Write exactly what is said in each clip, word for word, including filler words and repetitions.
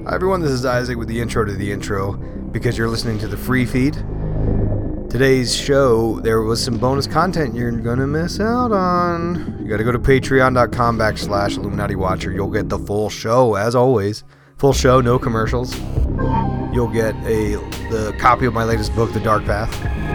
Hi everyone, this is Isaac with the intro to the intro, because you're listening to the free feed. Today's show, there was some bonus content you're gonna miss out on. You gotta go to patreon.com backslash Illuminati Watcher. You'll get the full show, as always. Full show, no commercials. You'll get a the copy of my latest book, The Dark Path.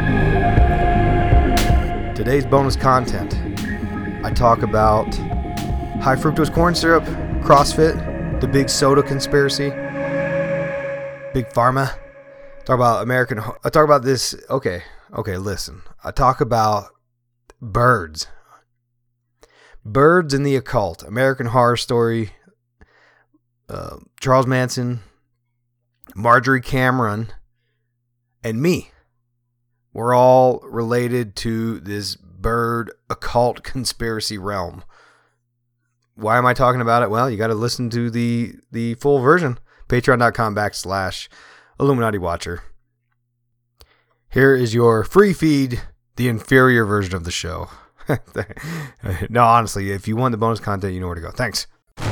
Today's bonus content, I talk about high fructose corn syrup, CrossFit, the big soda conspiracy, Big Pharma. Talk about American. I talk about this. Okay, okay. Listen. I talk about birds, birds in the occult, American Horror Story, uh, Charles Manson, Marjorie Cameron, and me. We're all related to this bird occult conspiracy realm. Why am I talking about it? Well, you got to listen to the the full version. Patreon.com backslash Illuminati Watcher. Here is your free feed, the inferior version of the show. No, honestly, if you want the bonus content, you know where to go. Thanks.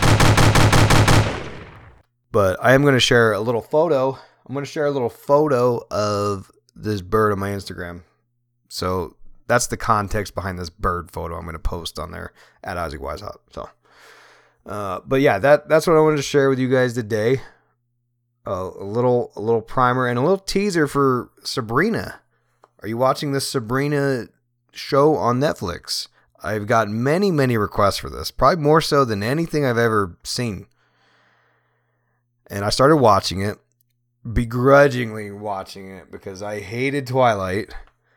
But I am going to share a little photo. I'm going to share a little photo of this bird on my Instagram. So that's the context behind this bird photo I'm going to post on there at Isaac Weishaupt. So, uh, but yeah, that that's what I wanted to share with you guys today. Uh, a little, a little primer and a little teaser for Sabrina. Are you watching this Sabrina show on Netflix? I've got many, many requests for this, probably more so than anything I've ever seen. And I started watching it, begrudgingly watching it because I hated Twilight.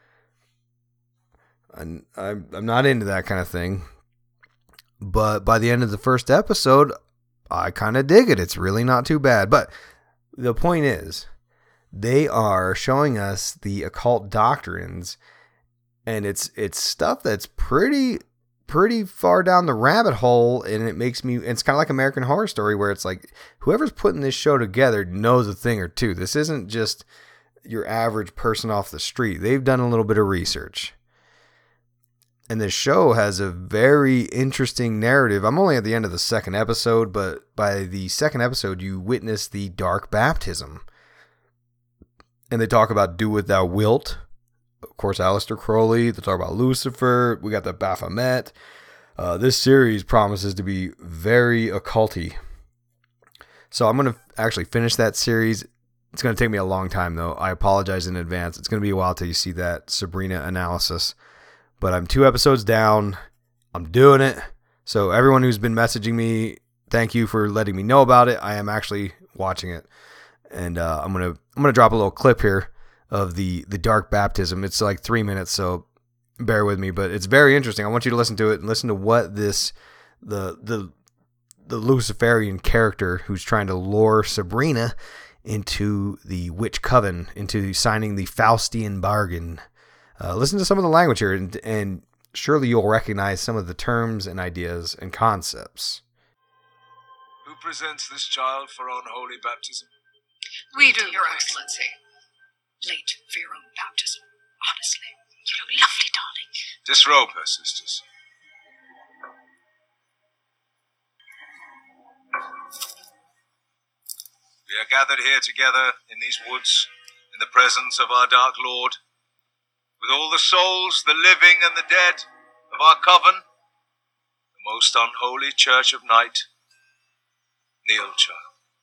And I'm, I'm not into that kind of thing. But by the end of the first episode, I kind of dig it. It's really not too bad. But the point is, they are showing us the occult doctrines, and it's it's stuff that's pretty pretty far down the rabbit hole, and it makes me. It's kind of like American Horror Story, where it's like whoever's putting this show together knows a thing or two. This isn't just your average person off the street. They've done a little bit of research. And this show has a very interesting narrative. I'm only at the end of the second episode, but by the second episode, you witness the dark baptism. And they talk about do what thou wilt. Of course, Aleister Crowley. They talk about Lucifer. We got the Baphomet. Uh, this series promises to be very occulty. So I'm going to actually finish that series. It's going to take me a long time, though. I apologize in advance. It's going to be a while till you see that Sabrina analysis. But I'm two episodes down. I'm doing it. So everyone who's been messaging me, thank you for letting me know about it. I am actually watching it. And uh, I'm gonna I'm gonna drop a little clip here of the, the dark baptism. It's like three minutes, so bear with me. But it's very interesting. I want you to listen to it and listen to what this the the the Luciferian character who's trying to lure Sabrina into the witch coven, into signing the Faustian bargain. Uh, listen to some of the language here, and, and surely you'll recognize some of the terms and ideas and concepts. Who presents this child for unholy baptism? We do, Your Excellency. Late for your own baptism. Honestly, you look lovely, darling. Disrobe her, sisters. We are gathered here together in these woods, in the presence of our Dark Lord, with all the souls, the living and the dead, of our coven, the most unholy church of night. Kneel, child.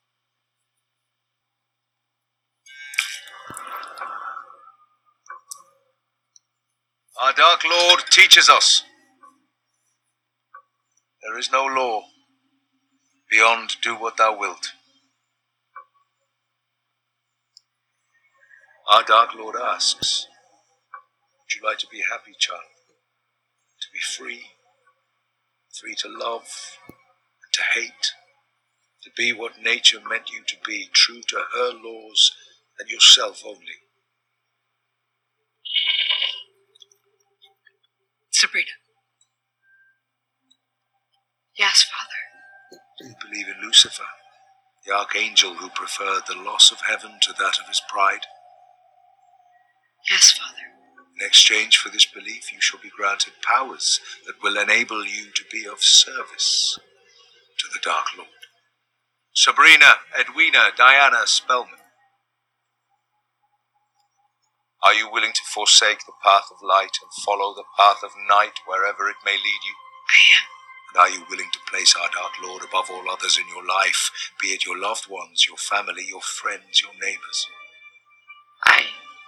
Our Dark Lord teaches us there is no law beyond do what thou wilt. Our Dark Lord asks, would you like to be happy, child? To be free? Free to love and to hate? To be what nature meant you to be, true to her laws and yourself only? Sabrina. Yes, Father. Do you believe in Lucifer, the archangel who preferred the loss of heaven to that of his pride? Yes, Father. In exchange for this belief, you shall be granted powers that will enable you to be of service to the Dark Lord. Sabrina, Edwina, Diana, Spellman. Are you willing to forsake the path of light and follow the path of night wherever it may lead you? I am. And are you willing to place our Dark Lord above all others in your life, be it your loved ones, your family, your friends, your neighbors? I...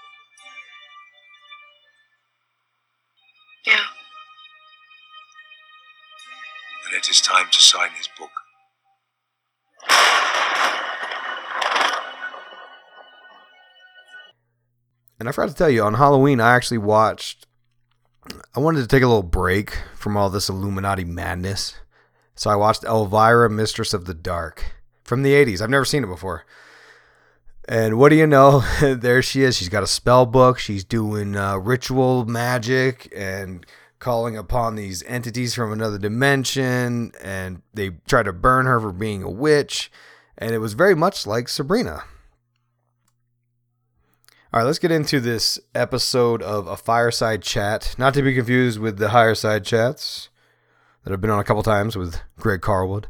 Yeah. And it is time to sign his book. And I forgot to tell you, on Halloween, I actually watched, I wanted to take a little break from all this Illuminati madness. So I watched Elvira, Mistress of the Dark from the eighties. I've never seen it before. And what do you know? There she is. She's got a spell book. She's doing uh, ritual magic and calling upon these entities from another dimension. And they try to burn her for being a witch. And it was very much like Sabrina. All right, let's get into this episode of A Fireside Chat. Not to be confused with the Higher Side Chats that I've been on a couple times with Greg Carlwood.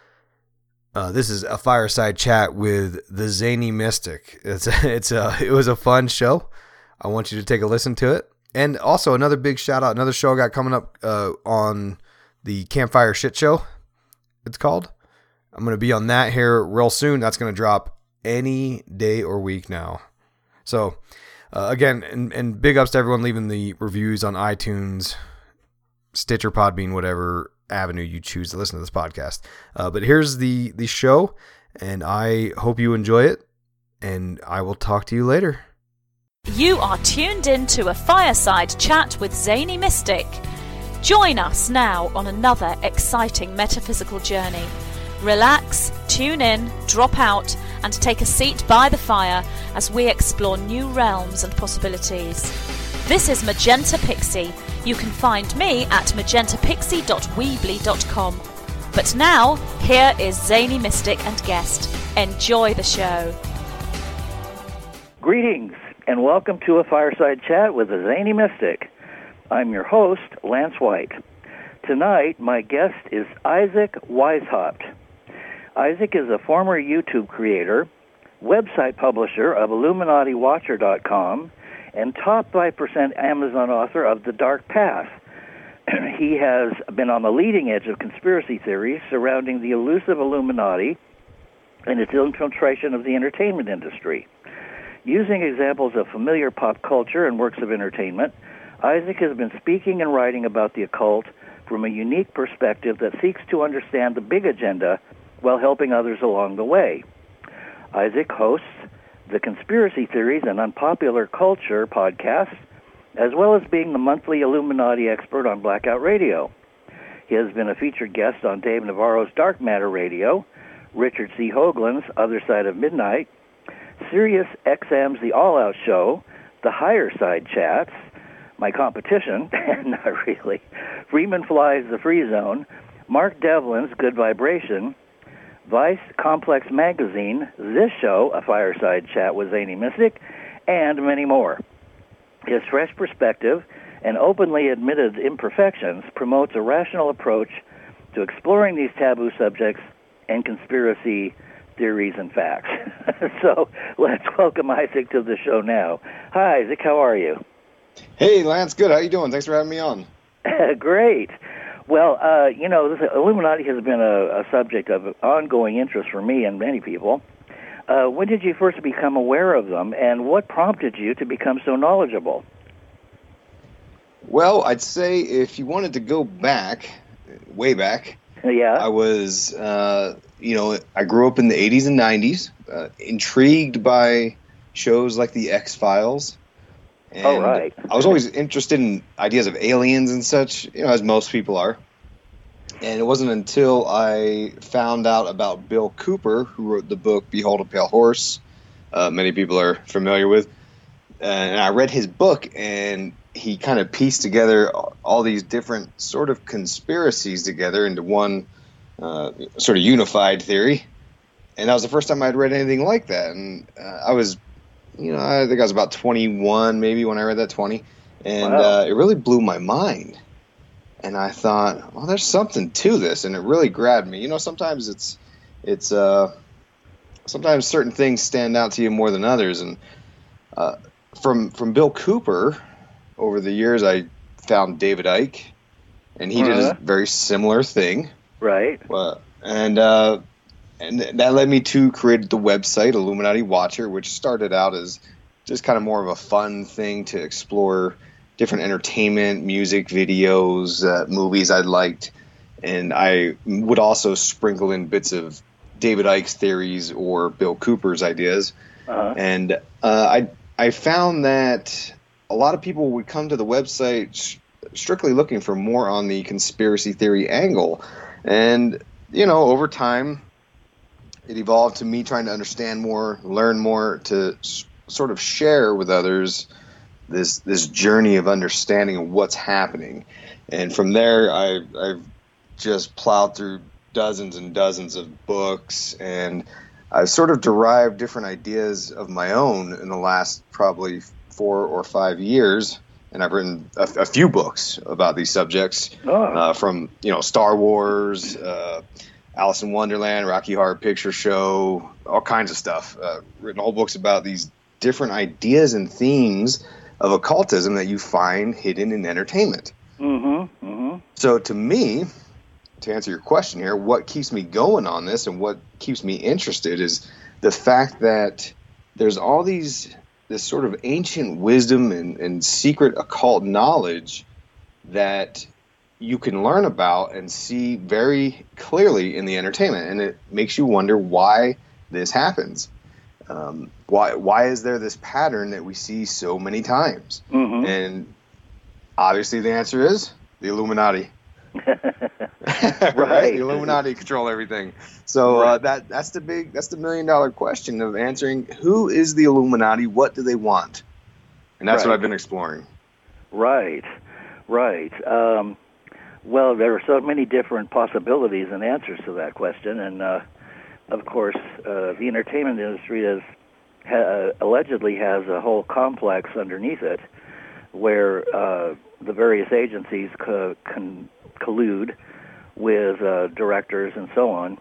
Uh, this is A Fireside Chat with the Zany Mystic. It's it's a, it was a fun show. I want you to take a listen to it. And also another big shout out, another show I got coming up uh, on the Campfire Shit Show, it's called. I'm going to be on that here real soon. That's going to drop any day or week now. So, uh, again, and, and big ups to everyone leaving the reviews on iTunes, Stitcher, Podbean, whatever avenue you choose to listen to this podcast. Uh, but here's the, the show, and I hope you enjoy it, and I will talk to you later. You are tuned in to A Fireside Chat with Zany Mystic. Join us now on another exciting metaphysical journey. Relax, tune in, drop out, and take a seat by the fire as we explore new realms and possibilities. This is Magenta Pixie. You can find me at magenta pixie dot weebly dot com. But now, here is Zany Mystic and guest. Enjoy the show. Greetings, and welcome to A Fireside Chat with the Zany Mystic. I'm your host, Lance White. Tonight, my guest is Isaac Weishaupt. Isaac is a former YouTube creator, website publisher of Illuminati Watcher dot com, and top five percent Amazon author of The Dark Path. He has been on the leading edge of conspiracy theories surrounding the elusive Illuminati and its infiltration of the entertainment industry. Using examples of familiar pop culture and works of entertainment, Isaac has been speaking and writing about the occult from a unique perspective that seeks to understand the big agenda while helping others along the way. Isaac hosts the Conspiracy Theories and Unpopular Culture podcast, as well as being the monthly Illuminati expert on Blackout Radio. He has been a featured guest on Dave Navarro's Dark Matter Radio, Richard C. Hoagland's Other Side of Midnight, Sirius X M's The All Out Show, The Higher Side Chats, my competition, not really, Freeman Fly's The Free Zone, Mark Devlin's Good Vibration, Vice Complex Magazine, this show, A Fireside Chat with Zany Mystic, and many more. His fresh perspective and openly admitted imperfections promotes a rational approach to exploring these taboo subjects and conspiracy theories and facts. So let's welcome Isaac to the show now. Hi, Isaac. How are you? Hey, Lance. Good. How you doing? Thanks for having me on. Great. Well, uh, you know, this Illuminati has been a, a subject of ongoing interest for me and many people. Uh, when did you first become aware of them, and what prompted you to become so knowledgeable? Well, I'd say if you wanted to go back, way back, yeah, I was, uh, you know, I grew up in the eighties and nineties, uh, intrigued by shows like The X-Files. And oh, right. I was always interested in ideas of aliens and such, you know, as most people are. And it wasn't until I found out about Bill Cooper, who wrote the book Behold a Pale Horse, uh, many people are familiar with, and I read his book, and he kind of pieced together all these different sort of conspiracies together into one uh, sort of unified theory. And that was the first time I'd read anything like that. And uh, I was, you know, I think I was about twenty-one maybe when I read that, twenty. And wow. uh, it really blew my mind. And I thought, well, there's something to this. And it really grabbed me. You know, sometimes it's it's uh, sometimes certain things stand out to you more than others. And uh, from from Bill Cooper, over the years, I found David Icke, and he uh-huh. did a very similar thing. Right. Well, and uh, and that led me to create the website Illuminati Watcher, which started out as just kind of more of a fun thing to explore different entertainment, music, videos, uh, movies I'd liked. And I would also sprinkle in bits of David Icke's theories or Bill Cooper's ideas. Uh-huh. And uh, I I found that a lot of people would come to the website sh- strictly looking for more on the conspiracy theory angle. And, you know, over time, it evolved to me trying to understand more, learn more, to s- sort of share with others this this journey of understanding of what's happening. And from there, I, I've just plowed through dozens and dozens of books, and I've sort of derived different ideas of my own in the last probably four or five years. And I've written a, a few books about these subjects, oh. uh, from, you know, Star Wars, uh, Alice in Wonderland, Rocky Horror Picture Show, all kinds of stuff. Uh, written whole books about these different ideas and themes of occultism that you find hidden in entertainment. Mm-hmm, mm-hmm. So to me, to answer your question here, what keeps me going on this and what keeps me interested is the fact that there's all these this sort of ancient wisdom and, and secret occult knowledge that you can learn about and see very clearly in the entertainment. And it makes you wonder why this happens. Um, why why is there this pattern that we see so many times? Mm-hmm. And obviously the answer is the Illuminati. Right. Right? The Illuminati control everything. So uh, that that's the big that's the million dollar question of answering who is the Illuminati, what do they want? And that's right. what I've been exploring. Right, right. Um, well, there are so many different possibilities and answers to that question, and uh, of course, uh, the entertainment industry is ha- allegedly has a whole complex underneath it, where uh, the various agencies co- con- collude with uh, directors and so on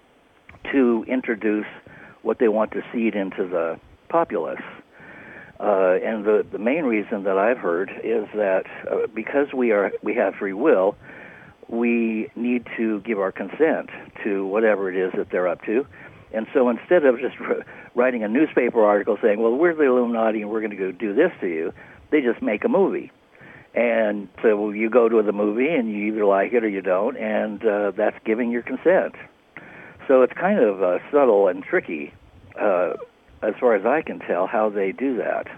to introduce what they want to seed into the populace. Uh, and the, the main reason that I've heard is that uh, because we are we have free will, we need to give our consent to whatever it is that they're up to. And so instead of just r- writing a newspaper article saying, well, we're the Illuminati and we're going to go do this to you, they just make a movie. And so you go to the movie and you either like it or you don't, and uh, that's giving your consent. So it's kind of uh, subtle and tricky, uh, as far as I can tell, how they do that.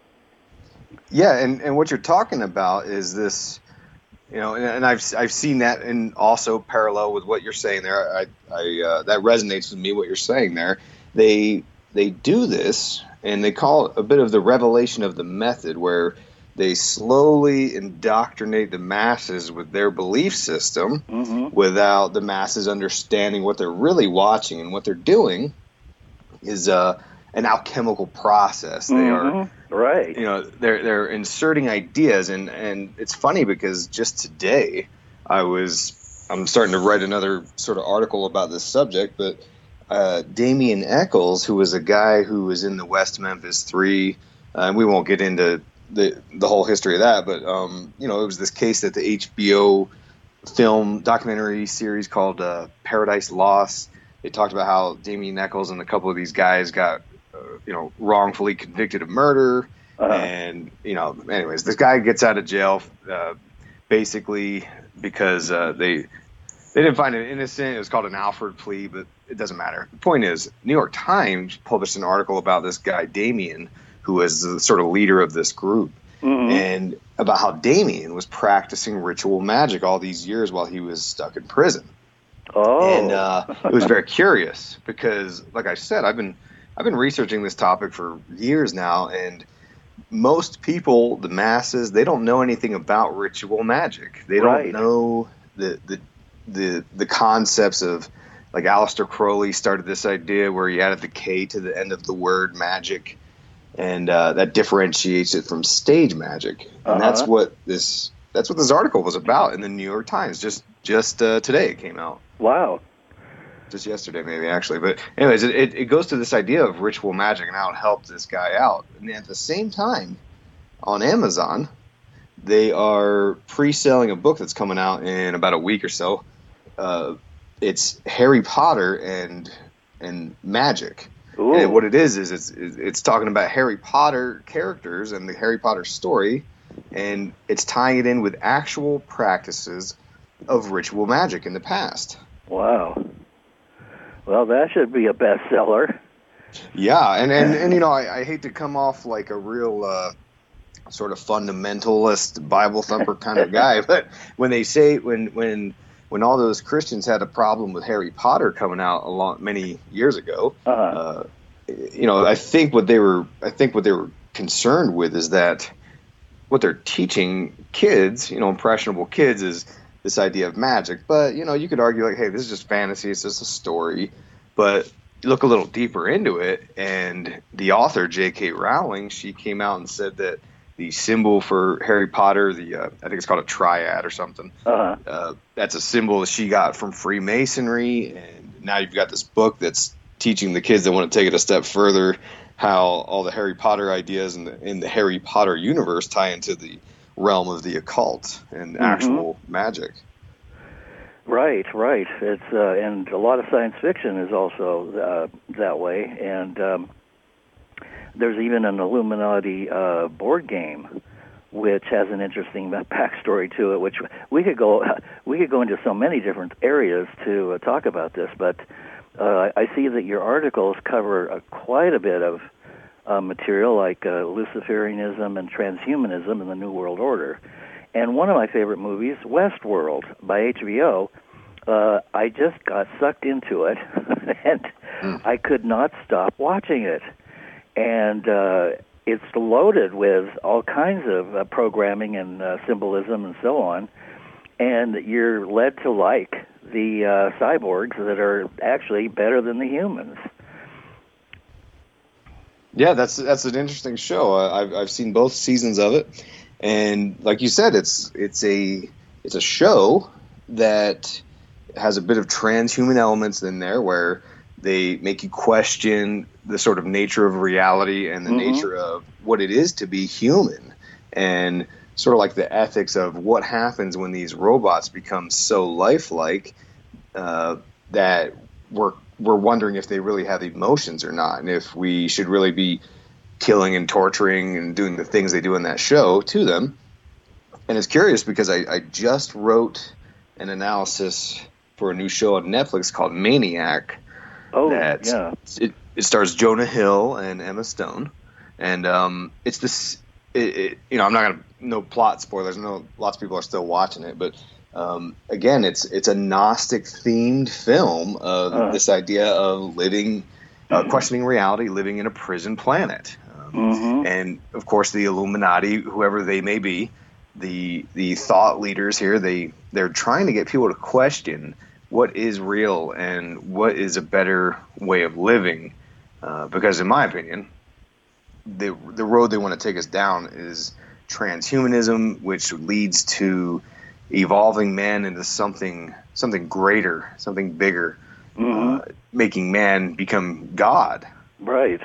Yeah, and, and what you're talking about is this, you know, and, and I've I've seen that in also parallel with what you're saying there. I, I uh, that resonates with me, what you're saying there. They they do this, and they call it a bit of the revelation of the method, where they slowly indoctrinate the masses with their belief system mm-hmm. without the masses understanding what they're really watching. And what they're doing is uh, an alchemical process. They mm-hmm. are, right. you know, they're they're inserting ideas, and, and it's funny because just today I was I'm starting to write another sort of article about this subject, but uh, Damien Eccles, who was a guy who was in the West Memphis Three, uh, and we won't get into the the whole history of that, but um, you know, it was this case that the H B O film documentary series called uh, Paradise Lost. They talked about how Damien Eccles and a couple of these guys got uh, you know wrongfully convicted of murder, uh-huh. and you know, anyways, this guy gets out of jail uh, basically because uh, they they didn't find him innocent. It was called an Alford plea, but it doesn't matter. The point is, New York Times published an article about this guy Damien, who was the sort of leader of this group, mm-hmm. and about how Damien was practicing ritual magic all these years while he was stuck in prison. Oh, and uh, it was very curious because, like I said, I've been I've been researching this topic for years now, and most people, the masses, they don't know anything about ritual magic. They right. don't know the the the the concepts of, like, Aleister Crowley started this idea where he added the K to the end of the word magic. And uh, that differentiates it from stage magic, and uh-huh. that's what this that's what this article was about in the New York Times. Just just uh, today it came out. Wow, just yesterday, maybe actually. But anyways, it, it, it goes to this idea of ritual magic and how it helped this guy out. And at the same time, on Amazon, they are pre-selling a book that's coming out in about a week or so. Uh, it's Harry Potter and and magic. Ooh. And what it is is it's it's talking about Harry Potter characters and the Harry Potter story, and it's tying it in with actual practices of ritual magic in the past. Wow. Well, that should be a bestseller. Yeah, and, and, and you know, I, I hate to come off like a real uh, sort of fundamentalist Bible thumper kind of guy, but when they say when when when all those Christians had a problem with Harry Potter coming out a long many years ago, Uh-huh. uh, you know, I think what they were I think what they were concerned with is that what they're teaching kids, you know, impressionable kids, is this idea of magic. But, you know, you could argue like, hey, this is just fantasy, it's just a story. But you look a little deeper into it, and the author, J K. Rowling, she came out and said that the symbol for Harry Potter, the uh, I think it's called a triad or something, Uh-huh. uh, that's a symbol that she got from Freemasonry. And now you've got this book that's teaching the kids that want to take it a step further how all the Harry Potter ideas in the, in the Harry Potter universe tie into the realm of the occult and Mm-hmm. actual magic. Right, right. It's uh, and a lot of science fiction is also uh, that way. And um, there's even an Illuminati uh, board game, which has an interesting backstory to it. Which we could go we could go into so many different areas to uh, talk about this. But uh, I see that your articles cover uh, quite a bit of uh, material, like uh, Luciferianism and transhumanism in the New World Order. And one of my favorite movies, Westworld, by H B O, uh, I just got sucked into it, and mm. I could not stop watching it. And uh, it's loaded with all kinds of uh, programming and uh, symbolism and so on, and you're led to like the uh, cyborgs that are actually better than the humans. Yeah, that's that's an interesting show. Uh, I've I've seen both seasons of it. And like you said, it's it's a it's a show that has a bit of transhuman elements in there, where they make you question the sort of nature of reality and the mm-hmm. nature of what it is to be human, and sort of like the ethics of what happens when these robots become so lifelike uh, that we're we're wondering if they really have emotions or not, and if we should really be killing and torturing and doing the things they do in that show to them. And it's curious because I, I just wrote an analysis for a new show on Netflix called Maniac. Oh, that yeah. It, it stars Jonah Hill and Emma Stone. And um, it's this, it, it, you know, I'm not going to, no plot spoilers. I know lots of people are still watching it, but um, again, it's it's a Gnostic themed film of uh. this idea of living, uh, questioning reality, living in a prison planet. Mm-hmm. And of course, the Illuminati, whoever they may be, the the thought leaders here, they they're trying to get people to question what is real and what is a better way of living. Uh, because, in my opinion, the the road they want to take us down is transhumanism, which leads to evolving man into something something greater, something bigger, mm-hmm. uh, making man become God. Right.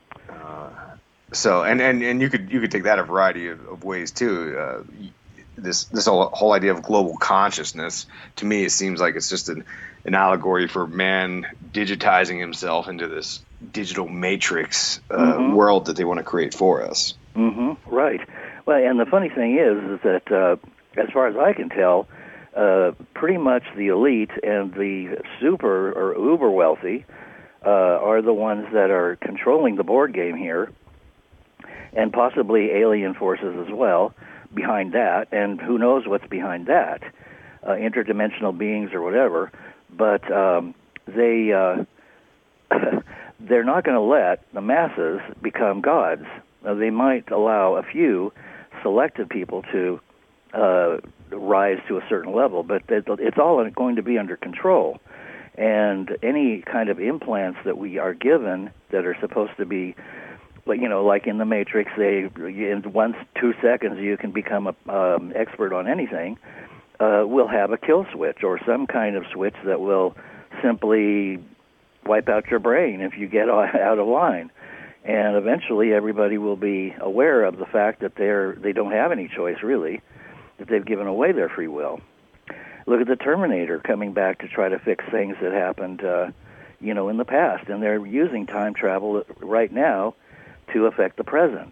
So and, and, and you could you could take that a variety of, of ways too. Uh, this this whole, whole idea of global consciousness, to me, it seems like it's just an, an allegory for man digitizing himself into this digital matrix uh, mm-hmm. world that they want to create for us. Mm-hmm. Right. Well, and the funny thing is, is that uh, as far as I can tell, uh, pretty much the elite and the super or uber wealthy uh, are the ones that are controlling the board game here. And possibly alien forces as well behind that, and who knows what's behind that, uh, interdimensional beings or whatever. But um, they uh, they're not going to let the masses become gods. Uh, they might allow a few selected people to uh, rise to a certain level, but it's all going to be under control. And any kind of implants that we are given that are supposed to be, but you know, like in the Matrix, they in one two seconds you can become a um, expert on anything. Uh, will have a kill switch or some kind of switch that will simply wipe out your brain if you get out of line. And eventually everybody will be aware of the fact that they're they don't have any choice, really, that they've given away their free will. Look at the Terminator coming back to try to fix things that happened, uh, you know, in the past. And they're using time travel right now to affect the present.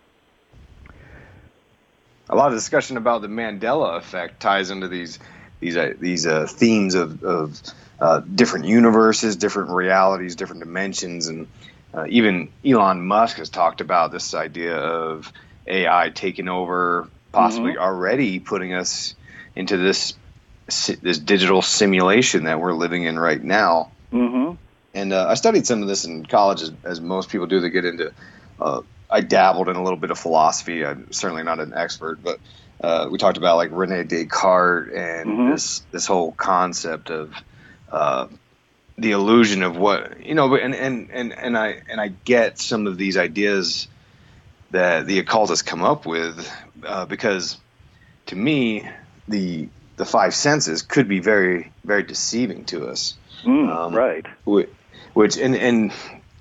A lot of discussion about the Mandela effect ties into these these uh, these uh, themes of, of uh, different universes, different realities, different dimensions, and uh, even Elon Musk has talked about this idea of A I taking over, possibly mm-hmm. already putting us into this this digital simulation that we're living in right now. Mm-hmm. And uh, I studied some of this in college, as, as most people do. They get into uh, I dabbled in a little bit of philosophy. I'm certainly not an expert, but uh, we talked about like Rene Descartes and mm-hmm. this this whole concept of uh, the illusion of what you know. And, and and and I and I get some of these ideas that the occultists come up with uh, because to me the the five senses could be very very deceiving to us. Mm, um, right. Which and and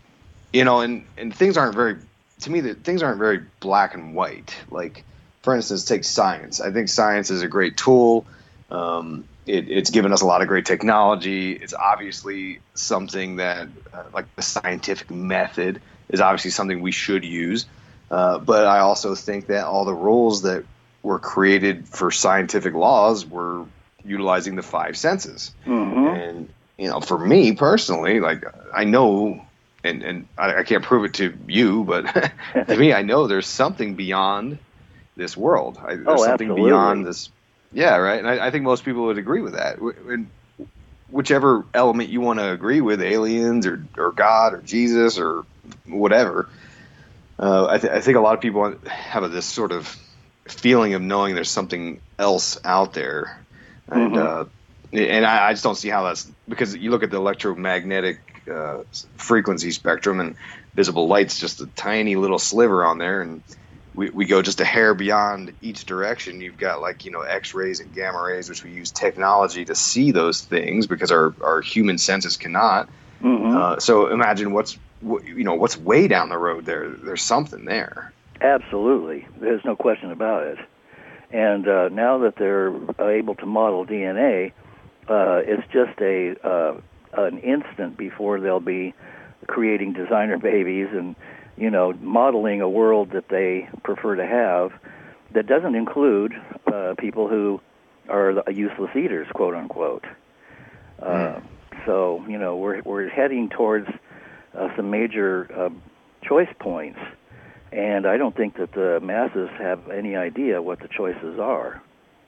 you know and and things aren't very. To me, that things aren't very black and white. Like, for instance, take science. I think science is a great tool. Um, it, it's given us a lot of great technology. It's obviously something that, uh, like the scientific method, is obviously something we should use. Uh, but I also think that all the rules that were created for scientific laws were utilizing the five senses. Mm-hmm. And, you know, for me personally, like, I know... And and I, I can't prove it to you, but to me, I know there's something beyond this world. I, there's oh, something absolutely. beyond this. Yeah, right. And I, I think most people would agree with that. And whichever element you want to agree with, aliens or, or God or Jesus or whatever, uh, I, th- I think a lot of people have this sort of feeling of knowing there's something else out there. And, mm-hmm. uh, and I, I just don't see how that's – because you look at the electromagnetic – Uh, frequency spectrum, and visible light's just a tiny little sliver on there, and we, we go just a hair beyond each direction. You've got like you know X-rays and gamma rays, which we use technology to see those things because our, our human senses cannot. Mm-hmm. Uh, so imagine what's you know what's way down the road there. There's something there. Absolutely, there's no question about it. And uh, now that they're able to model D N A, uh, it's just a uh, an instant before they'll be creating designer babies and, you know, modeling a world that they prefer to have that doesn't include uh, people who are the useless eaters, quote unquote. Uh, mm. So, you know, we're we're heading towards uh, some major uh, choice points, and I don't think that the masses have any idea what the choices are.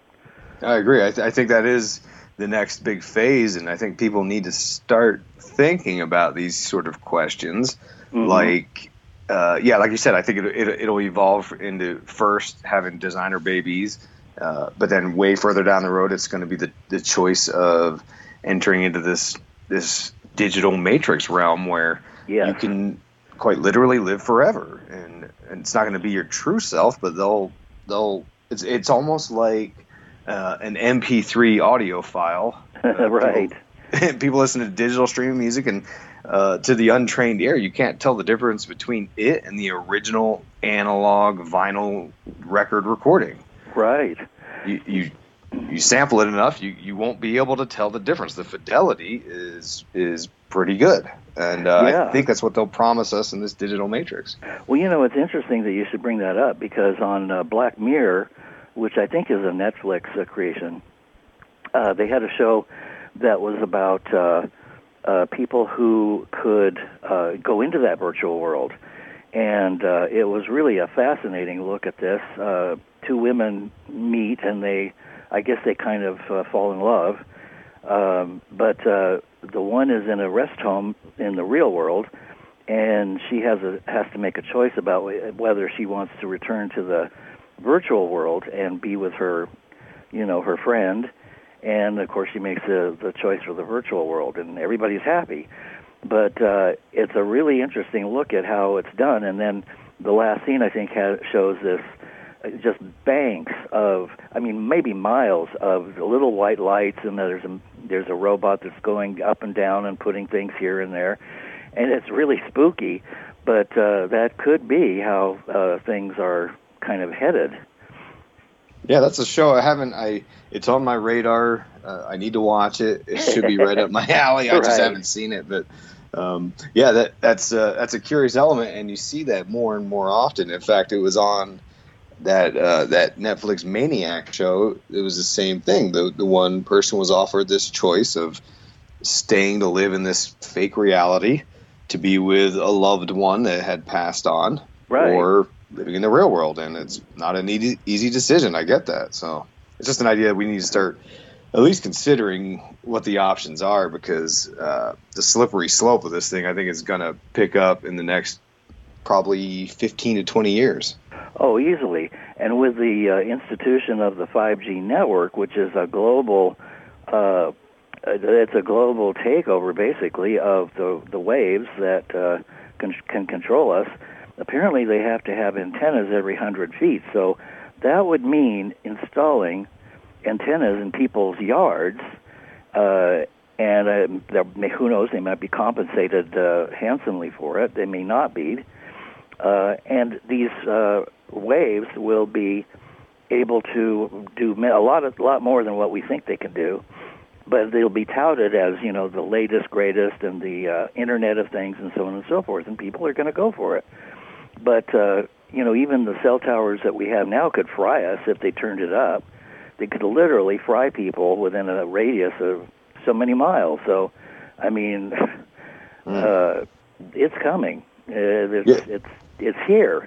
I agree. I, th- I think that is the next big phase, and I think people need to start thinking about these sort of questions. Mm-hmm. Like, uh, yeah, like you said, I think it, it, it'll evolve into first having designer babies, uh, but then way further down the road, it's going to be the, the choice of entering into this this digital matrix realm where yes. you can quite literally live forever, and, and it's not going to be your true self, but they'll they'll it's it's almost like Uh, an M P three audio file. Uh, right. People, people listen to digital streaming music, and uh, to the untrained ear, you can't tell the difference between it and the original analog vinyl record recording. Right. You you, you sample it enough, you, you won't be able to tell the difference. The fidelity is is pretty good, and uh, yeah. I think that's what they'll promise us in this digital matrix. Well, you know, it's interesting that you should bring that up because on uh, Black Mirror, which I think is a Netflix uh, creation, uh, they had a show that was about uh, uh, people who could uh, go into that virtual world. And uh, it was really a fascinating look at this. Uh, two women meet, and they, I guess they kind of uh, fall in love. Um, but uh, the one is in a rest home in the real world, and she has a, has to make a choice about whether she wants to return to the virtual world and be with her, you know, her friend, and of course she makes the the choice for the virtual world, and everybody's happy. But uh, it's a really interesting look at how it's done. And then the last scene, I think, has, shows this just banks of, I mean, maybe miles of little white lights, and there's a, there's a robot that's going up and down and putting things here and there, and it's really spooky, but uh, that could be how uh, things are kind of headed. Yeah, that's a show I haven't. I it's on my radar. Uh, I need to watch it. It should be right up my alley. I just Right. haven't seen it, but um, yeah, that that's uh, that's a curious element, and you see that more and more often. In fact, it was on that uh, that Netflix Maniac show. It was the same thing. The the one person was offered this choice of staying to live in this fake reality to be with a loved one that had passed on, Right. or living in the real world, and it's not an easy, easy decision. I get that. So it's just an idea that we need to start at least considering what the options are, because uh, the slippery slope of this thing, I think, is going to pick up in the next probably fifteen to twenty years. Oh, easily. And with the uh, institution of the five G network, which is a global, uh, it's a global takeover, basically, of the the waves that uh, can, can control us. Apparently, they have to have antennas every hundred feet. So that would mean installing antennas in people's yards, uh, and uh, who knows, they might be compensated uh, handsomely for it. They may not be. Uh, and these uh, waves will be able to do a lot, of, a lot more than what we think they can do. But they'll be touted as, you know, the latest, greatest, and the uh, Internet of Things, and so on and so forth. And people are going to go for it. But, uh, you know, even the cell towers that we have now could fry us if they turned it up. They could literally fry people within a radius of so many miles. So, I mean, mm. uh, it's coming. Uh, it's, yeah. it's it's here.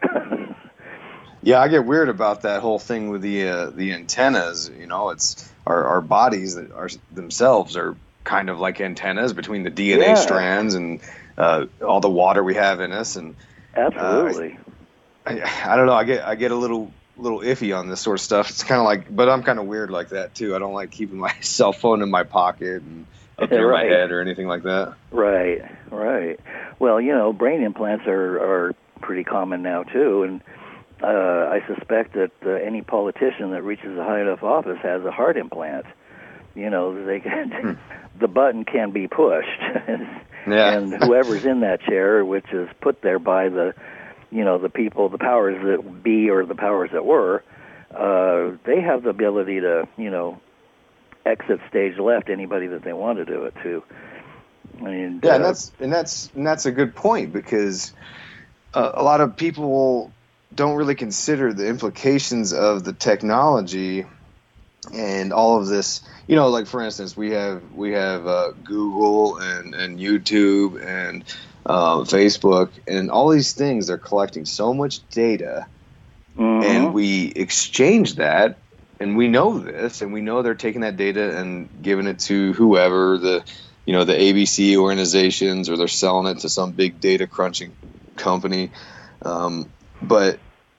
Yeah, I get weird about that whole thing with the uh, the antennas. You know, it's our our bodies that are themselves are kind of like antennas between the D N A yeah. strands and uh, all the water we have in us. And absolutely, uh, I, I don't know. I get I get a little little iffy on this sort of stuff. It's kind of like, but I'm kind of weird like that too. I don't like keeping my cell phone in my pocket and up near right. my head or anything like that. Right, right. Well, you know, brain implants are are pretty common now too, and uh, I suspect that uh, any politician that reaches a high enough office has a heart implant. You know, they can, hmm. the button can be pushed, yeah. and whoever's in that chair, which is put there by the, you know, the people, the powers that be or the powers that were, uh, they have the ability to, you know, exit stage left anybody that they want to do it to. And, yeah, uh, and that's and that's and that's a good point, because uh, a lot of people don't really consider the implications of the technology and all of this. You know, like for instance, we have we have uh, Google and and YouTube and uh, Facebook and all these things. They're collecting so much data, mm-hmm. and we exchange that. And we know this, and we know they're taking that data and giving it to whoever, the, you know, the A B C organizations, or they're selling it to some big data crunching company. Um, but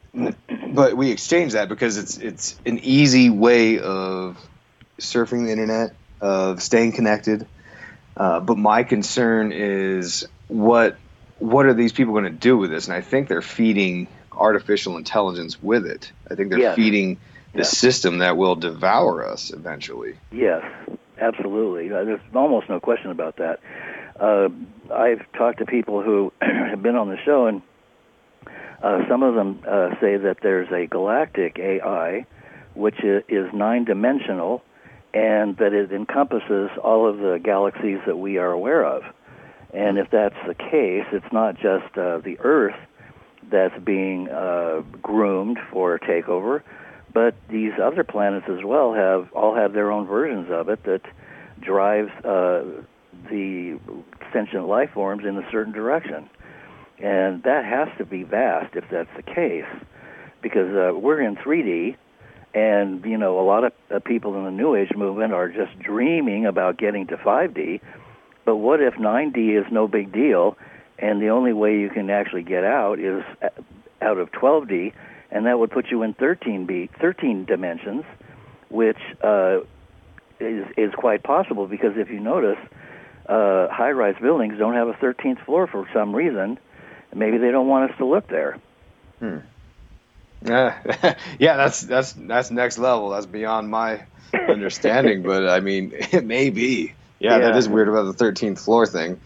but we exchange that because it's it's an easy way of surfing the internet, of staying connected. Uh, but my concern is what what are these people going to do with this? And I think they're feeding artificial intelligence with it. I think they're yes. feeding the yeah. system that will devour us eventually. Yes, absolutely. Uh, there's almost no question about that. Uh, I've talked to people who have been on the show, and uh, some of them uh, say that there's a galactic A I, which is, is nine-dimensional, and that it encompasses all of the galaxies that we are aware of. And if that's the case, it's not just uh, the Earth that's being uh, groomed for takeover, but these other planets as well have all have their own versions of it that drives uh, the sentient life forms in a certain direction. And that has to be vast if that's the case, because uh, we're in three D, and, you know, a lot of uh, people in the New Age movement are just dreaming about getting to five D, but what if nine D is no big deal, and the only way you can actually get out is out of twelve D, and that would put you in thirteen B, thirteen dimensions, which uh, is is quite possible, because if you notice, uh, high-rise buildings don't have a thirteenth floor for some reason. Maybe they don't want us to look there. Hmm. Yeah, yeah, that's that's that's next level. That's beyond my understanding, but I mean, it may be. Yeah, Yeah. that is weird about the thirteenth floor thing.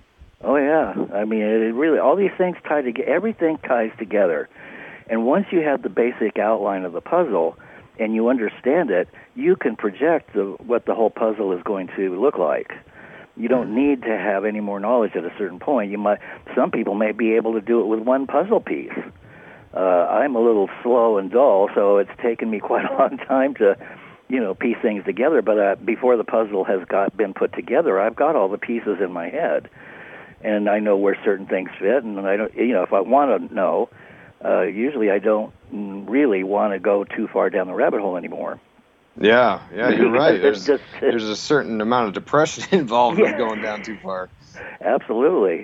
Oh yeah, I mean, it, it really all these things tie together. Everything ties together, and once you have the basic outline of the puzzle and you understand it, you can project the, what the whole puzzle is going to look like. You don't need to have any more knowledge at a certain point. You might. Some people may be able to do it with one puzzle piece. Uh, I'm a little slow and dull, so it's taken me quite a long time to, you know, piece things together. But uh, before the puzzle has got been put together, I've got all the pieces in my head. And I know where certain things fit, and I don't, you know, if I want to know, uh, usually I don't really want to go too far down the rabbit hole anymore. Yeah, yeah, you're right. There's Just- there's a certain amount of depression involved Yeah. with going down too far. Absolutely.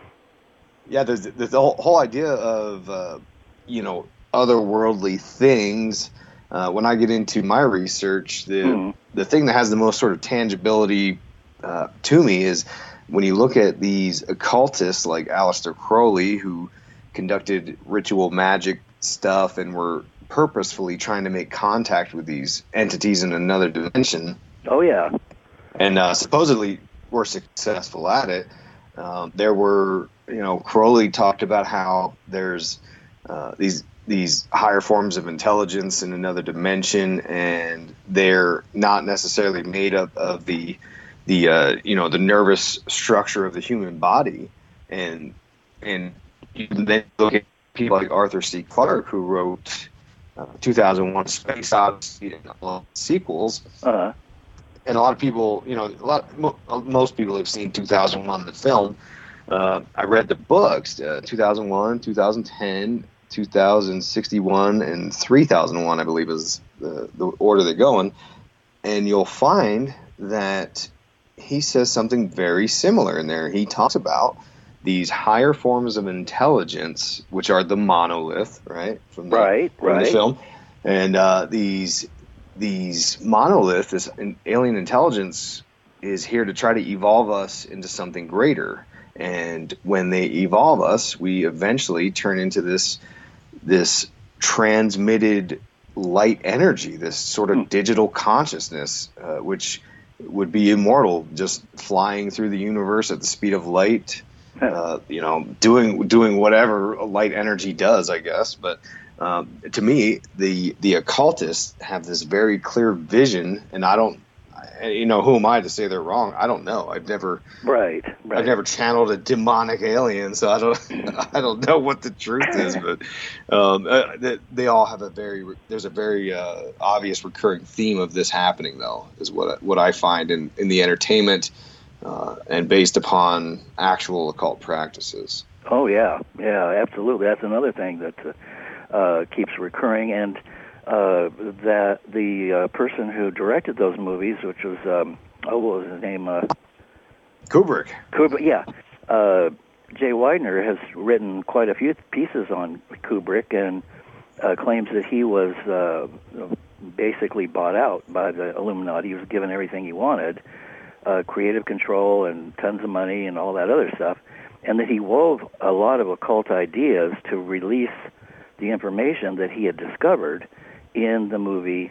Yeah, there's, there's the whole, whole idea of uh, you know, otherworldly things. Uh, when I get into my research, the Mhm. the thing that has the most sort of tangibility uh, to me is when you look at these occultists like Aleister Crowley, who conducted ritual magic stuff and were purposefully trying to make contact with these entities in another dimension, Oh yeah. and uh, supposedly were successful at it. Um, there were, you know, Crowley talked about how there's uh, these these higher forms of intelligence in another dimension, and they're not necessarily made up of the the uh, you know, the nervous structure of the human body, and and you then look at people like Arthur C. Clarke, who wrote uh, two thousand one: Space Odyssey and all the sequels. Uh, And a lot of people, you know, a lot mo- most people have seen two thousand one, the film. Uh, I read the books, uh, two thousand one, two thousand ten, two thousand sixty-one, and three thousand one, I believe is the, the order they're going. And you'll find that he says something very similar in there. He talks about these higher forms of intelligence, which are the monolith, right? From the, Right, from right. the film. And uh, these these monolith, this alien intelligence, is here to try to evolve us into something greater. And when they evolve us, we eventually turn into this this transmitted light energy, this sort of Hmm. digital consciousness, uh, which would be immortal, just flying through the universe at the speed of light, uh, you know, doing doing whatever light energy does, I guess. But um, to me, the the occultists have this very clear vision, and I don't, I- you know, who am I to say they're wrong? I don't know. I've never right. Right. I've never channeled a demonic alien, so I don't I don't know what the truth is. But um, uh, they, they all have a very there's a very uh, obvious recurring theme of this happening, though, is what I- what I find in in the entertainment uh, and based upon actual occult practices. Oh yeah, yeah, absolutely. That's another thing that uh, uh, keeps recurring, and uh, that the uh, person who directed those movies, which was um, oh, what was his name? Uh, Kubrick. Kubrick. Yeah, uh, Jay Weidner has written quite a few pieces on Kubrick, and uh, claims that he was uh, basically bought out by the Illuminati. He was given everything he wanted, uh, creative control and tons of money and all that other stuff, and that he wove a lot of occult ideas to release the information that he had discovered in the movie,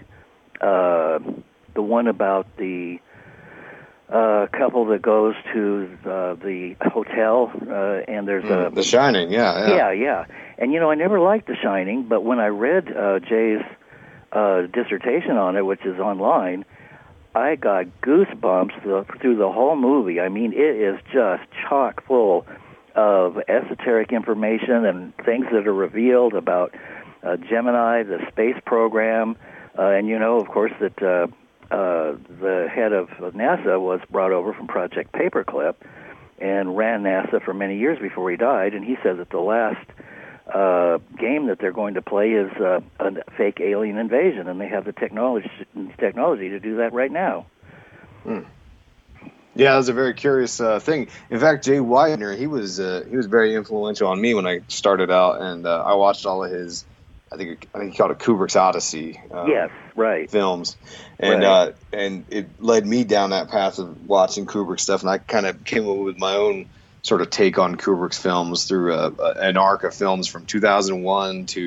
uh, the one about the uh, couple that goes to uh, the hotel, uh, and there's a The Shining, yeah, yeah. yeah, yeah. And, you know, I never liked The Shining, but when I read uh, Jay's uh, dissertation on it, which is online, I got goosebumps through, through the whole movie. I mean, it is just chock full of esoteric information and things that are revealed about uh, Gemini, the space program, uh, and, you know, of course, that uh, uh, the head of NASA was brought over from Project Paperclip and ran NASA for many years before he died, and he said that the last uh, game that they're going to play is uh, a fake alien invasion, and they have the technology technology to do that right now. Mm. Yeah, that was a very curious uh, thing. In fact, Jay Weidner, he was uh, he was very influential on me when I started out, and uh, I watched all of his. I think I think he called it Kubrick's Odyssey. Uh, Yes, right. Films, and Right. uh, and it led me down that path of watching Kubrick stuff, and I kind of came up with my own sort of take on Kubrick's films through a, a, an arc of films from two thousand one to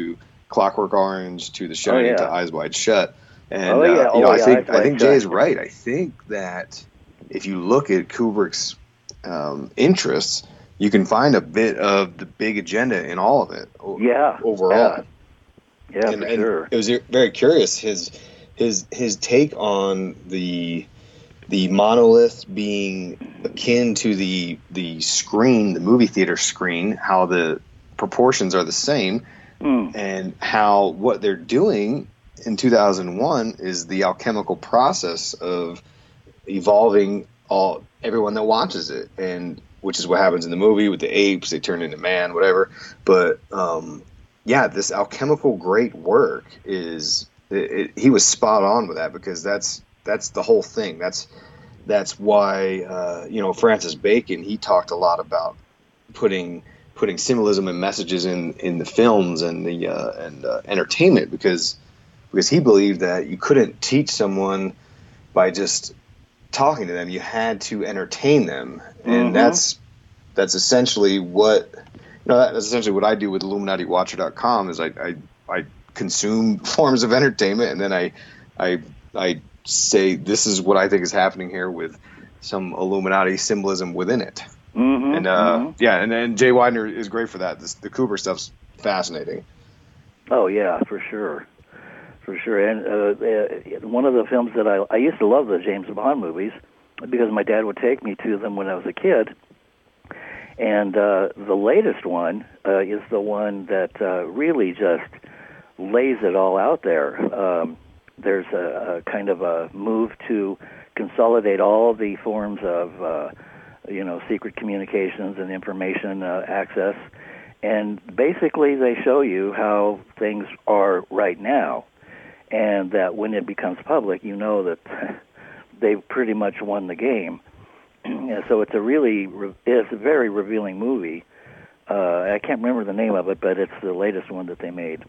Clockwork Orange to The Shining yeah. to Eyes Wide Shut. And Oh, yeah. uh, you know, Oh, I yeah, think Eyes Wide I think Shut. Jay is right. I think that if you look at Kubrick's um, interests, you can find a bit of the big agenda in all of it. o- Yeah. overall. Yeah, yeah and, for and sure. it was very curious his his his take on the the monolith being akin to the the screen, the movie theater screen, how the proportions are the same, Mm. and how what they're doing in two thousand one is the alchemical process of evolving all everyone that watches it, and which is what happens in the movie with the apes. They turn into man, whatever. But um, yeah, this alchemical great work is it, it, he was spot on with that, because that's that's the whole thing. That's that's why uh, you know Francis Bacon, he talked a lot about putting putting symbolism and messages in, in the films and the uh, and uh, entertainment, because because he believed that you couldn't teach someone by just talking to them. You had to entertain them, and Mhm. that's that's essentially what you know. That's essentially what I do with Illuminati Watcher dot com. Is I, I I consume forms of entertainment, and then I I I say this is what I think is happening here with some Illuminati symbolism within it. Mm-hmm. And uh, mm-hmm. yeah, and then Jay Widener is great for that. This, the Kubrick stuff's fascinating. Oh yeah, for sure, for sure. And uh, uh, one of the films that I I used to love the James Bond movies because my dad would take me to them when I was a kid. And uh, the latest one uh, is the one that uh, really just lays it all out there. Um, there's a, a kind of a move to consolidate all the forms of uh, you know secret communications and information uh, access. And basically, they show you how things are right now, and that when it becomes public, you know that they've pretty much won the game. And so it's a really, it's a very revealing movie. Uh, I can't remember the name of it, but it's the latest one that they made.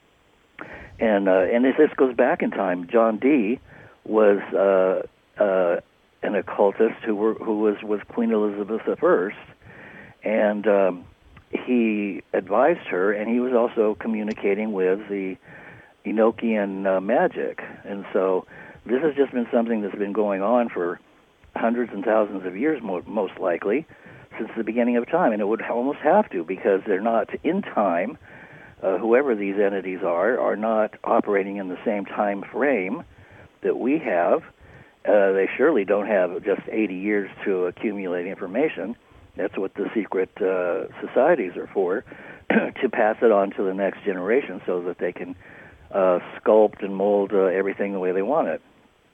And uh, and this goes back in time. John Dee was uh, uh, an occultist who were who was with Queen Elizabeth the First, and um, he advised her, and he was also communicating with the Enochian uh, magic. And so this has just been something that's been going on for hundreds and thousands of years, mo- most likely, since the beginning of time. And it would almost have to, because they're not in time. Uh, whoever these entities are, are not operating in the same time frame that we have. Uh, they surely don't have just eighty years to accumulate information. That's what the secret uh, societies are for, to pass it on to the next generation so that they can uh, sculpt and mold uh, everything the way they want it.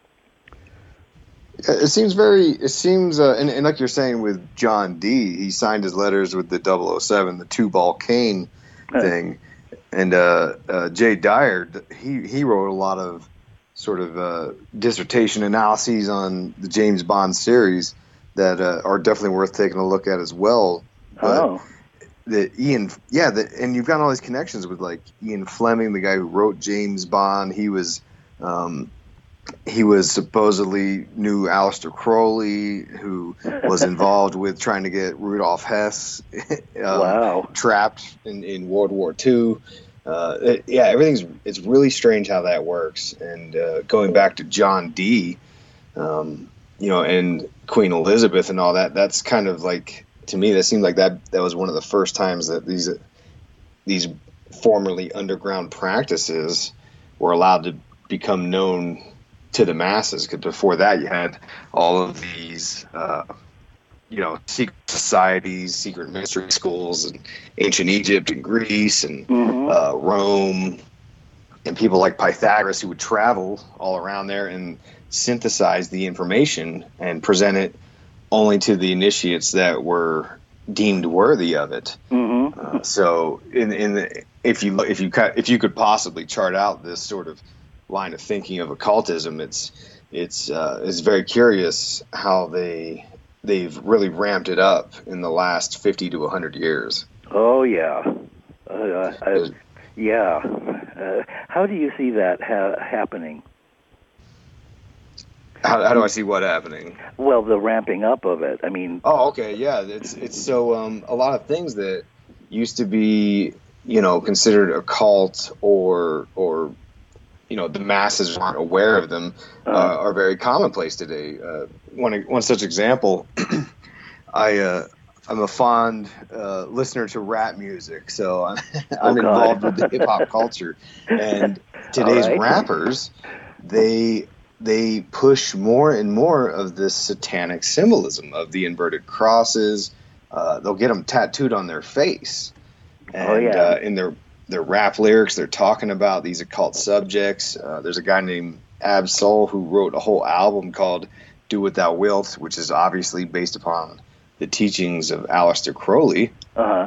It seems very, it seems, uh, and, and like you're saying with John Dee, he signed his letters with the double oh seven, the two-ball cane thing. And uh, uh, Jay Dyer, he, he wrote a lot of sort of uh, dissertation analyses on the James Bond series that uh, are definitely worth taking a look at as well. But Oh. the Ian, yeah, the, and you've got all these connections with like Ian Fleming, the guy who wrote James Bond. He was um, he was supposedly knew Aleister Crowley, who was involved with trying to get Rudolf Hess um, Wow. trapped in, in World War Two. Uh, it, yeah, everything's it's really strange how that works. And uh, going back to John Dee, um, you know, and Queen Elizabeth and all that, that's kind of like, to me, that seemed like that that was one of the first times that these these formerly underground practices were allowed to become known to the masses. Because before that, you had all of these, uh, you know, secret societies, secret mystery schools in ancient Egypt and Greece and Mm-hmm. uh, Rome, and people like Pythagoras who would travel all around there and synthesize the information and present it only to the initiates that were deemed worthy of it. Mm-hmm. Uh, so, in in the, if you if you if you could possibly chart out this sort of line of thinking of occultism, it's it's uh, it's very curious how they they've really ramped it up in the last fifty to a hundred years. Oh, yeah. Uh, I, yeah. Uh, how do you see that ha- happening? How, how do I see what happening? Well, the ramping up of it. I mean, Oh, okay, yeah. It's it's so um, a lot of things that used to be you know, considered occult or or you know, the masses aren't aware of them, uh, uh, are very commonplace today. Uh, one one such example, I uh, I'm a fond uh, listener to rap music, so I'm, I'm oh, involved with the hip hop culture, and today's right. rappers, they they push more and more of this satanic symbolism of the inverted crosses. Uh, they'll get them tattooed on their face, and oh, yeah. uh, in their their rap lyrics, they're talking about these occult subjects. Uh, there's a guy named Ab-Soul who wrote a whole album called "Do What Thou Wilt," which is obviously based upon the teachings of Aleister Crowley. Uh-huh.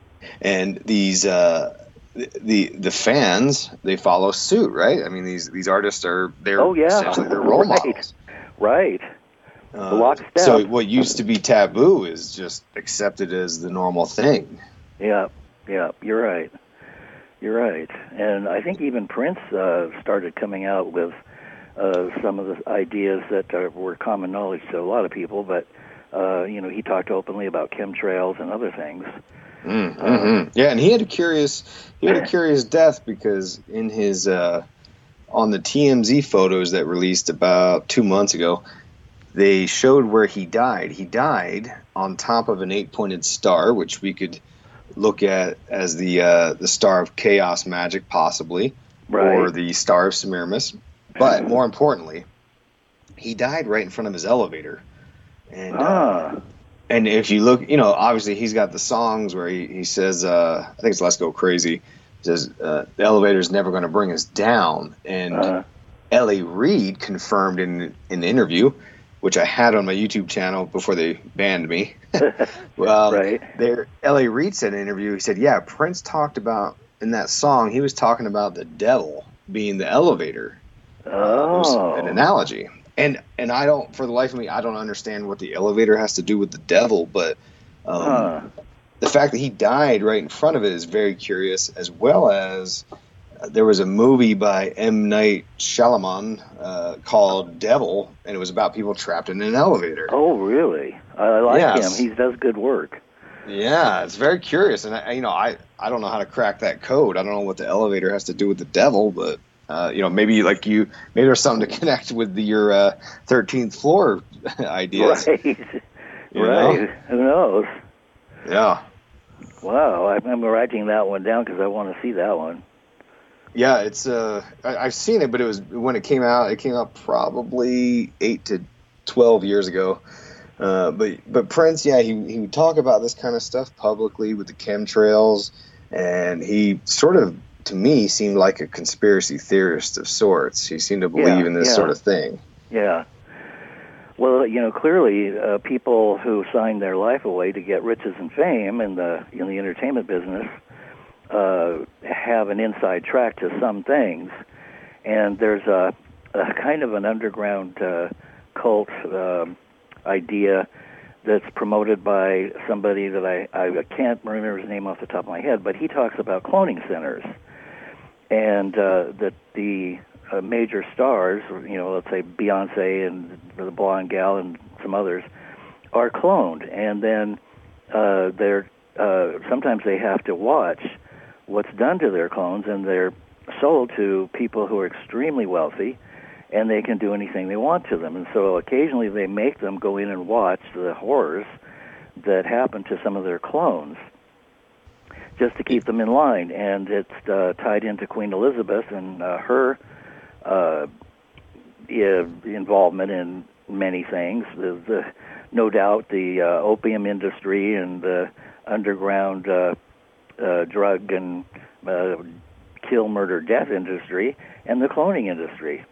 And these uh, the the fans, they follow suit, right? I mean, these these artists are they're oh, yeah. essentially their role right. models. Right. Uh, the lockstep. So what used to be taboo is just accepted as the normal thing. Yeah, yeah, you're right. You're right. And I think even Prince uh, started coming out with uh, some of the ideas that are, were common knowledge to a lot of people, but, uh, you know, he talked openly about chemtrails and other things. Mm, mm-hmm. Yeah, and he had a curious he had a curious death because in his uh, on the T M Z photos that released about two months ago, they showed where he died. He died on top of an eight-pointed star, which we could look at as the uh, the Star of Chaos Magic, possibly, right. or the Star of Semiramis. But more importantly, he died right in front of his elevator. And ah. uh, and if you look, you know, obviously he's got the songs where he, he says, uh, I think it's Let's Go Crazy. He says, uh, the elevator's never going to bring us down. And uh. L A. Reid confirmed in, in an interview, which I had on my YouTube channel before they banned me. um, right. There, L A. Reid said in an interview, he said, yeah, Prince talked about, in that song, he was talking about the devil being the elevator. Oh. Uh, it was an analogy. And and I don't, for the life of me, I don't understand what the elevator has to do with the devil, but um, huh. the fact that he died right in front of it is very curious, as well as uh, there was a movie by M. Night Shyamalan uh, called Devil, and it was about people trapped in an elevator. Oh, really? I like Yes. him. He does good work. Yeah, it's very curious, and I, you know, I, I don't know how to crack that code. I don't know what the elevator has to do with the devil, but uh, you know, maybe like you, maybe there's something to connect with the, your uh, thirteenth floor ideas. Right, You right. know? Who knows? Yeah, Wow, I'm, I'm writing that one down because I want to see that one. yeah. It's uh, I, I've seen it, but it was when it came out. It came out probably eight to twelve years ago. Uh, but but Prince, yeah, he he would talk about this kind of stuff publicly with the chemtrails, and he sort of, to me, seemed like a conspiracy theorist of sorts. He seemed to believe Yeah, in this yeah. sort of thing. Yeah. Well, you know, clearly, uh, people who sign their life away to get riches and fame in the in the entertainment business uh, have an inside track to some things, and there's a, a kind of an underground uh, cult um, idea that's promoted by somebody that I, I can't remember his name off the top of my head, but he talks about cloning centers, and uh, that the uh, major stars, you know, let's say Beyonce and the blonde gal and some others, are cloned, and then uh, they're uh, sometimes they have to watch what's done to their clones, and they're sold to people who are extremely wealthy, and they can do anything they want to them. And so occasionally they make them go in and watch the horrors that happen to some of their clones just to keep them in line. And it's uh, tied into Queen Elizabeth and uh, her uh, yeah, involvement in many things. The, the, no doubt the uh, opium industry and the underground uh, uh, drug and uh, kill, murder, death industry, and the cloning industry.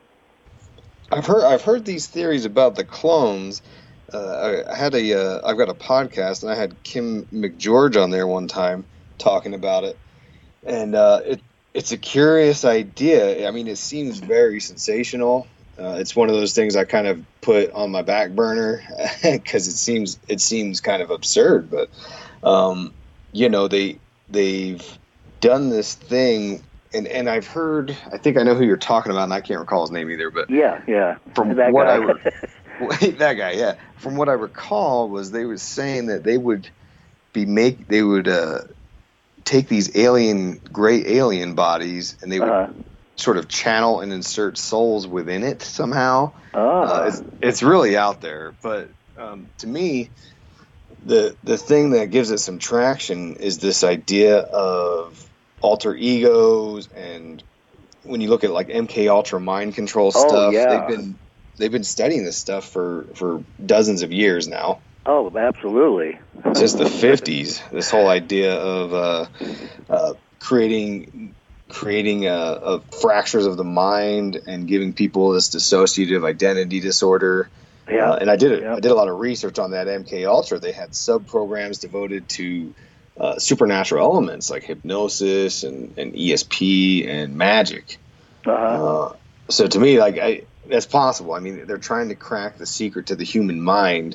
I've heard I've heard these theories about the clones. Uh, I had a uh, I've got a podcast, and I had Kim McGeorge on there one time talking about it, and uh, it it's a curious idea. I mean, it seems very sensational. Uh, it's one of those things I kind of put on my back burner because it seems it seems kind of absurd. But um, you know, they they've done this thing. And and I've heard, I think I know who you're talking about, and I can't recall his name either. But yeah, yeah, from that what guy. I re- that guy, yeah, from what I recall was they were saying that they would be make they would uh, take these alien, gray alien bodies, and they would Uh-huh. sort of channel and insert souls within it somehow. Ah. Uh, it's, it's really out there. But um, to me, the the thing that gives it some traction is this idea of alter egos, and when you look at like M K Ultra mind control Oh, stuff, yeah. they've been they've been studying this stuff for, for dozens of years now. Oh, absolutely. Since the fifties, this whole idea of uh, uh, creating creating uh, uh, fractures of the mind and giving people this dissociative identity disorder. Yeah. Uh, and I did it. Yeah. I did a lot of research on that M K Ultra. They had sub programs devoted to uh, supernatural elements like hypnosis and, and E S P and magic. Uh-huh. Uh, so to me, like I, that's possible. I mean, they're trying to crack the secret to the human mind.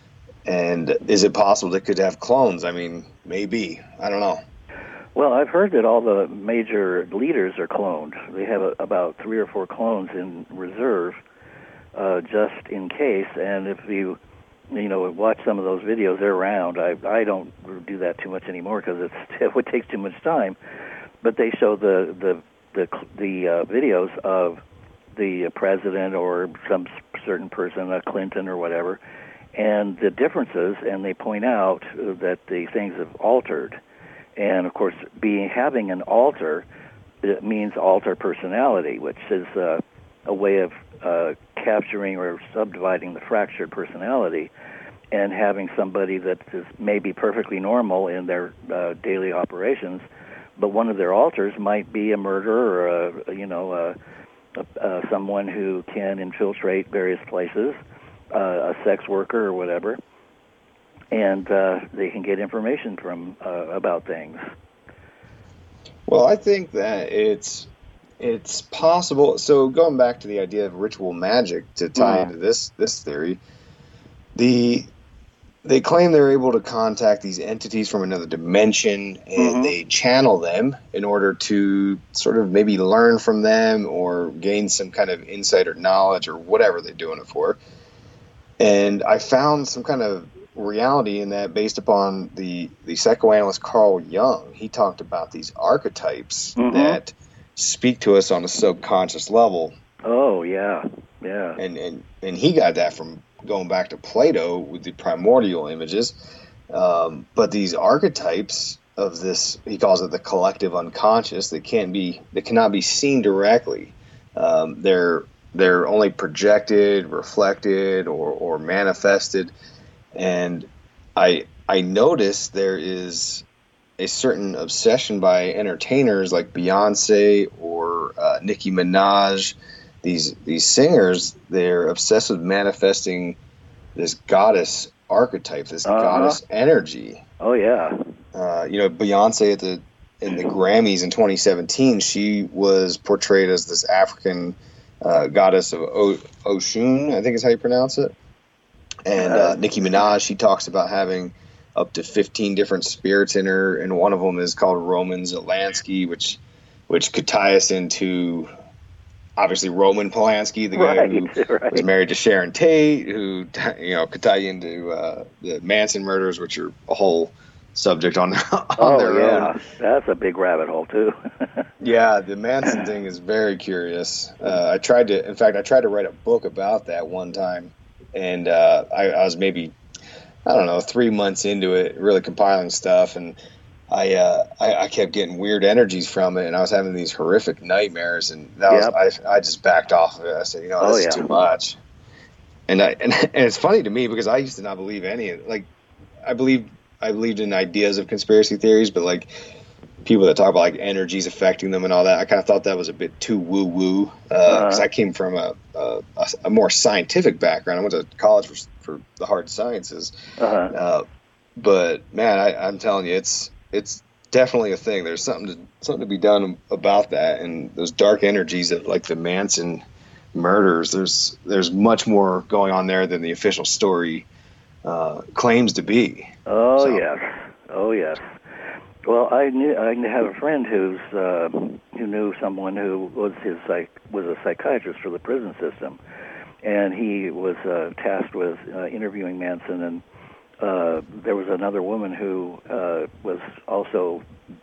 And is it possible they could have clones? I mean, maybe. I don't know. Well, I've heard that all the major leaders are cloned. They have a, about three or four clones in reserve, uh, just in case. And if you, you know, watch some of those videos, they're around. I I don't do that too much anymore because it's it would take too much time. But they show the the the the uh, videos of the president or some certain person, a Clinton or whatever, and the differences, and they point out that the things have altered. And of course, being having an alter, it means alter personality, which is uh, a way of uh, capturing or subdividing the fractured personality, and having somebody that is maybe perfectly normal in their uh, daily operations, but one of their alters might be a murderer or a, you know a, a, a someone who can infiltrate various places, uh, a sex worker or whatever. And uh, they can get information from uh, about things. Well, I think that it's it's possible. So going back to the idea of ritual magic to tie Mhm. into this this theory, the they claim they're able to contact these entities from another dimension, and Mhm. they channel them in order to sort of maybe learn from them or gain some kind of insight or knowledge or whatever they're doing it for. And I found some kind of reality in that based upon the, the psychoanalyst Carl Jung. He talked about these archetypes Mhm. that speak to us on a subconscious level. Oh, yeah, yeah. And, and, and he got that from going back to Plato with the primordial images. Um, but these archetypes of this, he calls it the collective unconscious, they can't be, they cannot be seen directly. Um, they're, they're only projected, reflected, or, or manifested. And I I noticed there is a certain obsession by entertainers like Beyonce or uh, Nicki Minaj. These these singers, they're obsessed with manifesting this goddess archetype, this Uh-huh. goddess energy. Oh, yeah. Uh, you know, Beyonce at the in the Grammys in twenty seventeen, she was portrayed as this African uh, goddess of o- Oshun, I think is how you pronounce it. And uh, Nicki Minaj, she talks about having up to fifteen different spirits in her, and one of them is called Roman Zelensky, which which could tie us into obviously Roman Polanski, the guy Right, who right. was married to Sharon Tate, who you know could tie you into uh, the Manson murders, which are a whole subject on on Oh, their yeah. own. That's a big rabbit hole, too. Yeah, the Manson thing is very curious. Uh, I tried to, in fact, I tried to write a book about that one time, and uh, I, I was maybe, I don't know, three months into it, really compiling stuff, and I, uh, I I kept getting weird energies from it, and I was having these horrific nightmares, and that Yep. was I, I just backed off of it. I said, you know, Oh, this yeah. is too much. And I and, and it's funny to me because I used to not believe any of it. Like, I believed I believed in ideas of conspiracy theories, but like people that talk about like energies affecting them and all that, I kind of thought that was a bit too woo woo because Uh-huh. I came from a, a a more scientific background. I went to college for for the hard sciences, Uh-huh. uh, but man, I, I'm telling you, it's it's definitely a thing. There's something to something to be done about that, and those dark energies of like the Manson murders. There's there's much more going on there than the official story uh, claims to be. Oh, So- yes. Oh, yes. Well, I knew I have a friend who's uh, who knew someone who was his psych was a psychiatrist for the prison system, and he was uh, tasked with uh, interviewing Manson. And uh, there was another woman who uh, was also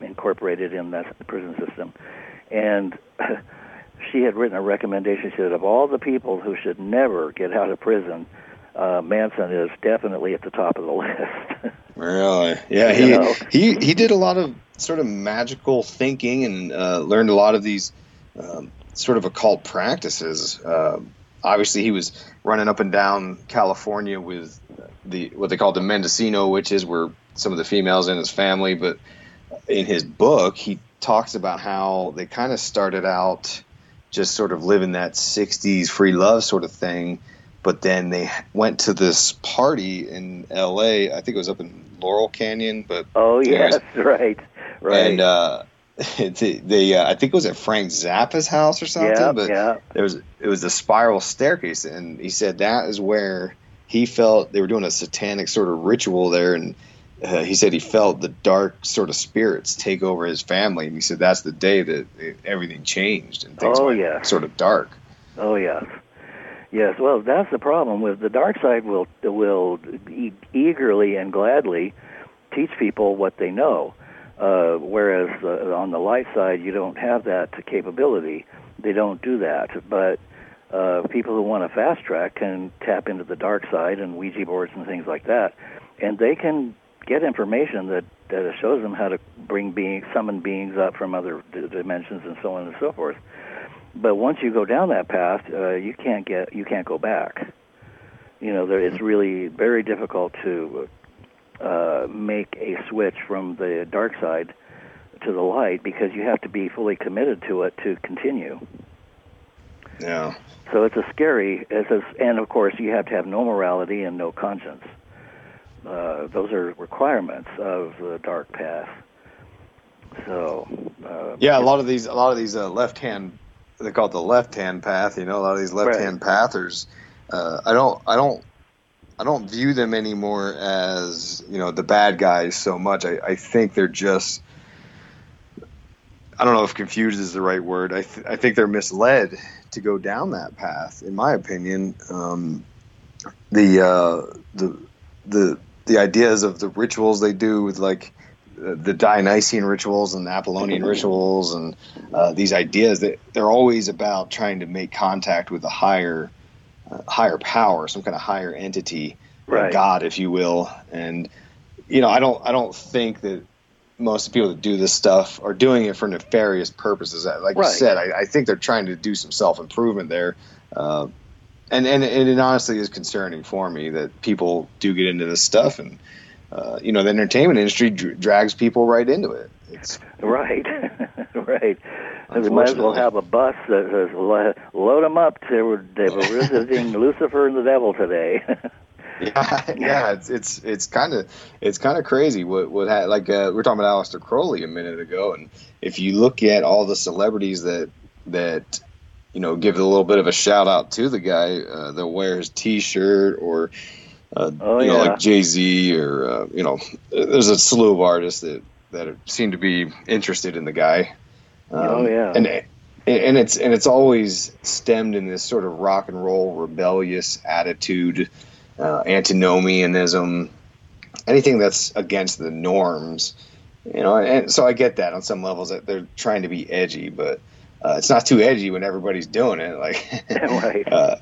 incorporated in that prison system. And she had written a recommendation. She said, of all the people who should never get out of prison, uh, Manson is definitely at the top of the list. Really? Yeah, he, you know? he he did a lot of sort of magical thinking and uh, learned a lot of these um, sort of occult practices. Uh, obviously, he was running up and down California with the what they called the Mendocino witches, were some of the females in his family. But in his book, he talks about how they kind of started out just sort of living that sixties free love sort of thing. But then they went to this party in L A. I think it was up in Laurel Canyon. But oh yes, right, right. And uh, they, they uh, I think it was at Frank Zappa's house or something. Yeah, but yeah. There was it was a spiral staircase, and he said that is where he felt they were doing a satanic sort of ritual there, and uh, he said he felt the dark sort of spirits take over his family, and he said that's the day that it, everything changed and things oh, went yeah. sort of dark. Oh yes. Yes, well, that's the problem with the dark side. Will will e- eagerly and gladly teach people what they know, uh, whereas uh, on the light side, you don't have that capability. They don't do that. But uh, people who want to fast track can tap into the dark side and Ouija boards and things like that, and they can get information that, that shows them how to bring beings, summon beings up from other d- dimensions and so on and so forth. But once you go down that path, uh, you can't get you can't go back. You know, there, it's really very difficult to uh, make a switch from the dark side to the light because you have to be fully committed to it to continue. Yeah. So it's a scary, it's a, and of course you have to have no morality and no conscience. Uh, those are requirements of the dark path. So uh, yeah, a lot of these, a lot of these uh, left-hand. They call it the left-hand path. You know, a lot of these left-hand right. pathers. Uh, I don't, I don't, I don't view them anymore as you know the bad guys so much. I, I think they're just. I don't know if confused is the right word. I, th- I think they're misled to go down that path. In my opinion, um, the uh, the the the ideas of the rituals they do with like. The Dionysian rituals and the Apollonian rituals and uh, these ideas that they're always about trying to make contact with a higher, uh, higher power, some kind of higher entity, right. God, if you will. And you know, I don't, I don't think that most people that do this stuff are doing it for nefarious purposes. Like right. you said, I, I think they're trying to do some self improvement there. Uh, and and and it honestly is concerning for me that people do get into this stuff and. Uh, you know, the entertainment industry dr- drags people right into it. It's right, right. They might as well have a bus that says, lo- load them up. They were, they were visiting Lucifer and the devil today. yeah, yeah. It's it's it's kind of it's kind of crazy. What what ha- like uh, we were talking about Aleister Crowley a minute ago, and if you look at all the celebrities that that you know give a little bit of a shout out to the guy, uh, that wear his T-shirt or. Uh, oh, you know, yeah. like Jay-Z or, uh, you know, there's a slew of artists that, that seem to be interested in the guy. Um, oh, yeah. And, and it's, and it's always stemmed in this sort of rock and roll rebellious attitude, uh, antinomianism, anything that's against the norms, you know, and so I get that on some levels that they're trying to be edgy, but, uh, it's not too edgy when everybody's doing it. Like, right. uh,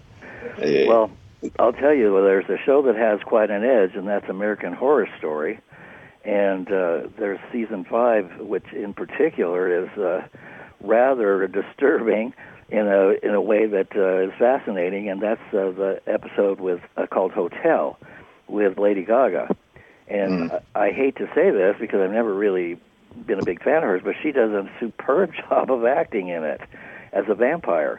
well, I'll tell you, well, there's a show that has quite an edge, and that's American Horror Story. And uh, there's season five, which in particular is uh, rather disturbing in a in a way that uh, is fascinating, and that's uh, the episode with uh, called Hotel with Lady Gaga. And mm. I, I hate to say this because I've never really been a big fan of hers, but she does a superb job of acting in it as a vampire.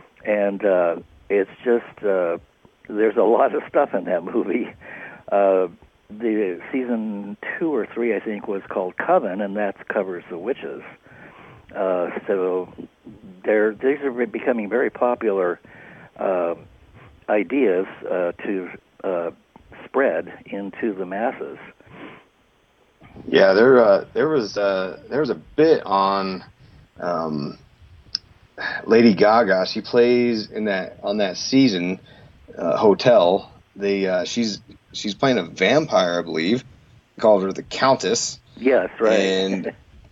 And uh, it's just... Uh, There's a lot of stuff in that movie. Uh, the season two or three, I think, was called Coven, and that covers the witches. Uh, so they're, these are becoming very popular uh, ideas uh, to uh, spread into the masses. Yeah, there uh, there was uh, there was a bit on um, Lady Gaga. She plays in that on that season. Uh, Hotel. They uh, she's she's playing a vampire, I believe. Called her the Countess. Yes, right. And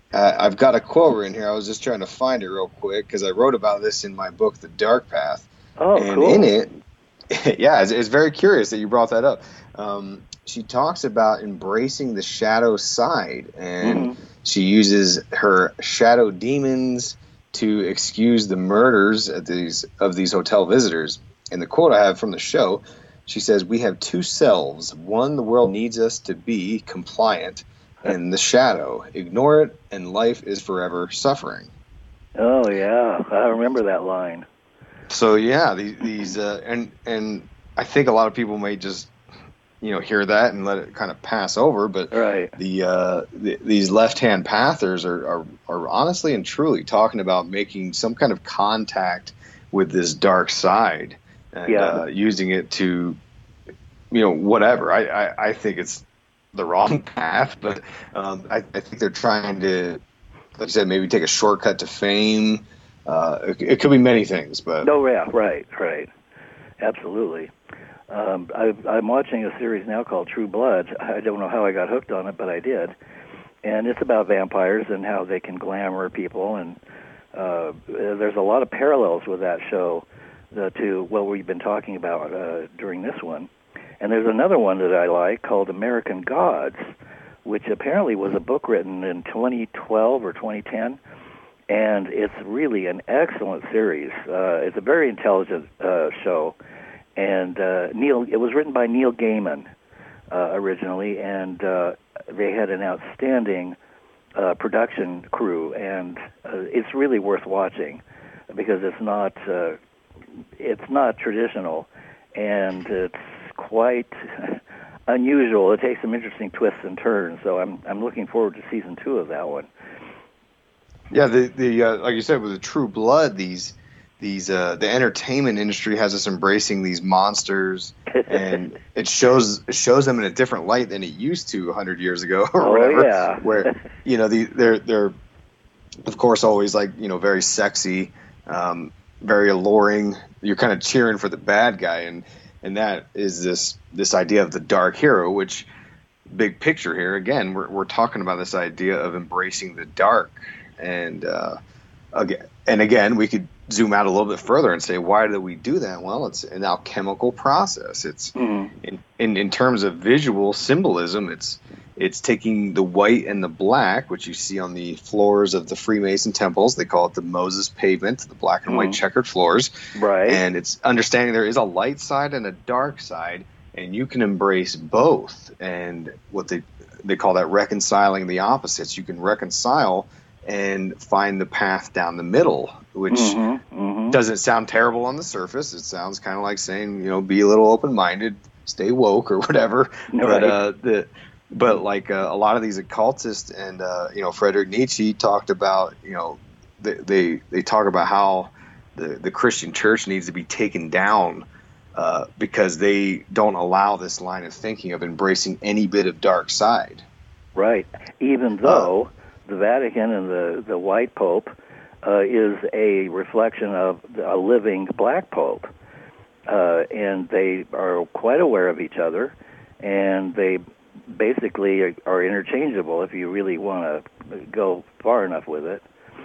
Uh, I've got a quote in here. I was just trying to find it real quick because I wrote about this in my book, The Dark Path. Oh, and cool. in it, yeah, it's, it's very curious that you brought that up. Um, she talks about embracing the shadow side, and Mm-hmm. she uses her shadow demons to excuse the murders at these of these hotel visitors. And the quote I have from the show, she says, "We have two selves. One, the world needs us to be compliant, and the shadow. Ignore it, and life is forever suffering." Oh, yeah. I remember that line. So yeah, these, these uh, and and I think a lot of people may just you know hear that and let it kind of pass over, but Right. the, uh, the these left-hand pathers are, are are honestly and truly talking about making some kind of contact with this dark side and Yeah. uh, using it to you know whatever. I, I, I think it's the wrong path, but um, I, I think they're trying to, like I said, maybe take a shortcut to fame. Uh, it, it could be many things, but No, yeah, right, right. Absolutely. Um, I, I'm watching a series now called True Blood. I don't know how I got hooked on it, but I did. And it's about vampires and how they can glamour people. And uh, there's a lot of parallels with that show uh, to what we've been talking about uh, during this one. And there's another one that I like called American Gods, which apparently was a book written in twenty twelve or twenty ten. And it's really an excellent series. Uh, it's a very intelligent uh, show. And uh, Neil, it was written by Neil Gaiman uh, originally, and uh, they had an outstanding uh, production crew. And uh, it's really worth watching because it's not uh, it's not traditional, and it's quite unusual. It takes some interesting twists and turns. So I'm I'm looking forward to season two of that one. yeah, the the uh, like you said with the True Blood, these these uh, the entertainment industry has us embracing these monsters, and it shows it shows them in a different light than it used to a hundred years ago or Oh, whatever. yeah. Where you know the, they're they're of course always like you know very sexy, um, very alluring. You're kind of cheering for the bad guy, and and that is this this idea of the dark hero, which big picture here again we're we're talking about this idea of embracing the dark. And uh, again, and again, we could zoom out a little bit further and say, why do we do that? Well, it's an alchemical process. It's Mhm. in, in in terms of visual symbolism. It's it's taking the white and the black, which you see on the floors of the Freemason temples. They call it the Moses pavement, the black and white Mhm. checkered floors. Right. And it's understanding there is a light side and a dark side, and you can embrace both. And what they they call that reconciling the opposites. You can reconcile and find the path down the middle, which Mhm, mhm. doesn't sound terrible on the surface. It sounds kind of like saying, you know, be a little open-minded, stay woke or whatever. Right. But uh, the but like uh, a lot of these occultists and uh, you know Friedrich Nietzsche talked about, you know, they they, they talk about how the the Christian church needs to be taken down uh, because they don't allow this line of thinking of embracing any bit of dark side. Right. Even though the Vatican and the, the white pope uh, is a reflection of a living black pope. Uh, and they are quite aware of each other, and they basically are, are interchangeable if you really want to go far enough with it.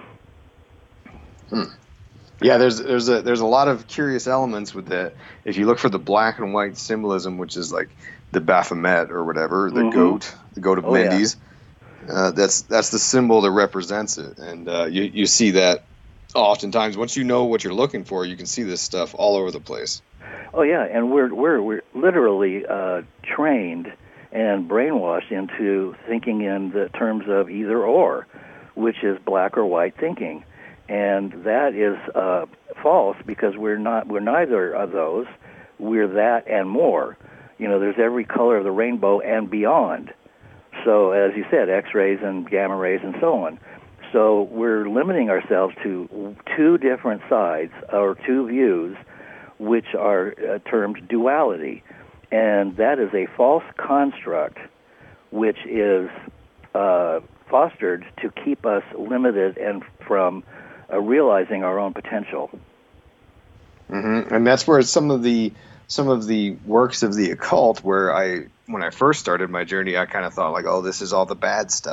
Hmm. Yeah, there's there's a there's a lot of curious elements with that. If you look for the black and white symbolism, which is like the Baphomet or whatever, the Mhm. goat, the goat of Oh, yeah. Mendes, uh, that's that's the symbol that represents it, and uh, you you see that oftentimes. Once you know what you're looking for, you can see this stuff all over the place. Oh yeah, and we're we're we're literally uh, trained and brainwashed into thinking in the terms of either or, which is black or white thinking, and that is uh, false because we're not we're neither of those. We're that and more. You know, there's every color of the rainbow and beyond. So as you said, X-rays and gamma rays and so on. So we're limiting ourselves to two different sides or two views, which are uh, termed duality. And that is a false construct which is uh, fostered to keep us limited and from uh, realizing our own potential. Mm-hmm. And that's where some of the some of the works of the occult, where I when I first started my journey, I kind of thought like, oh, this is all the bad stuff.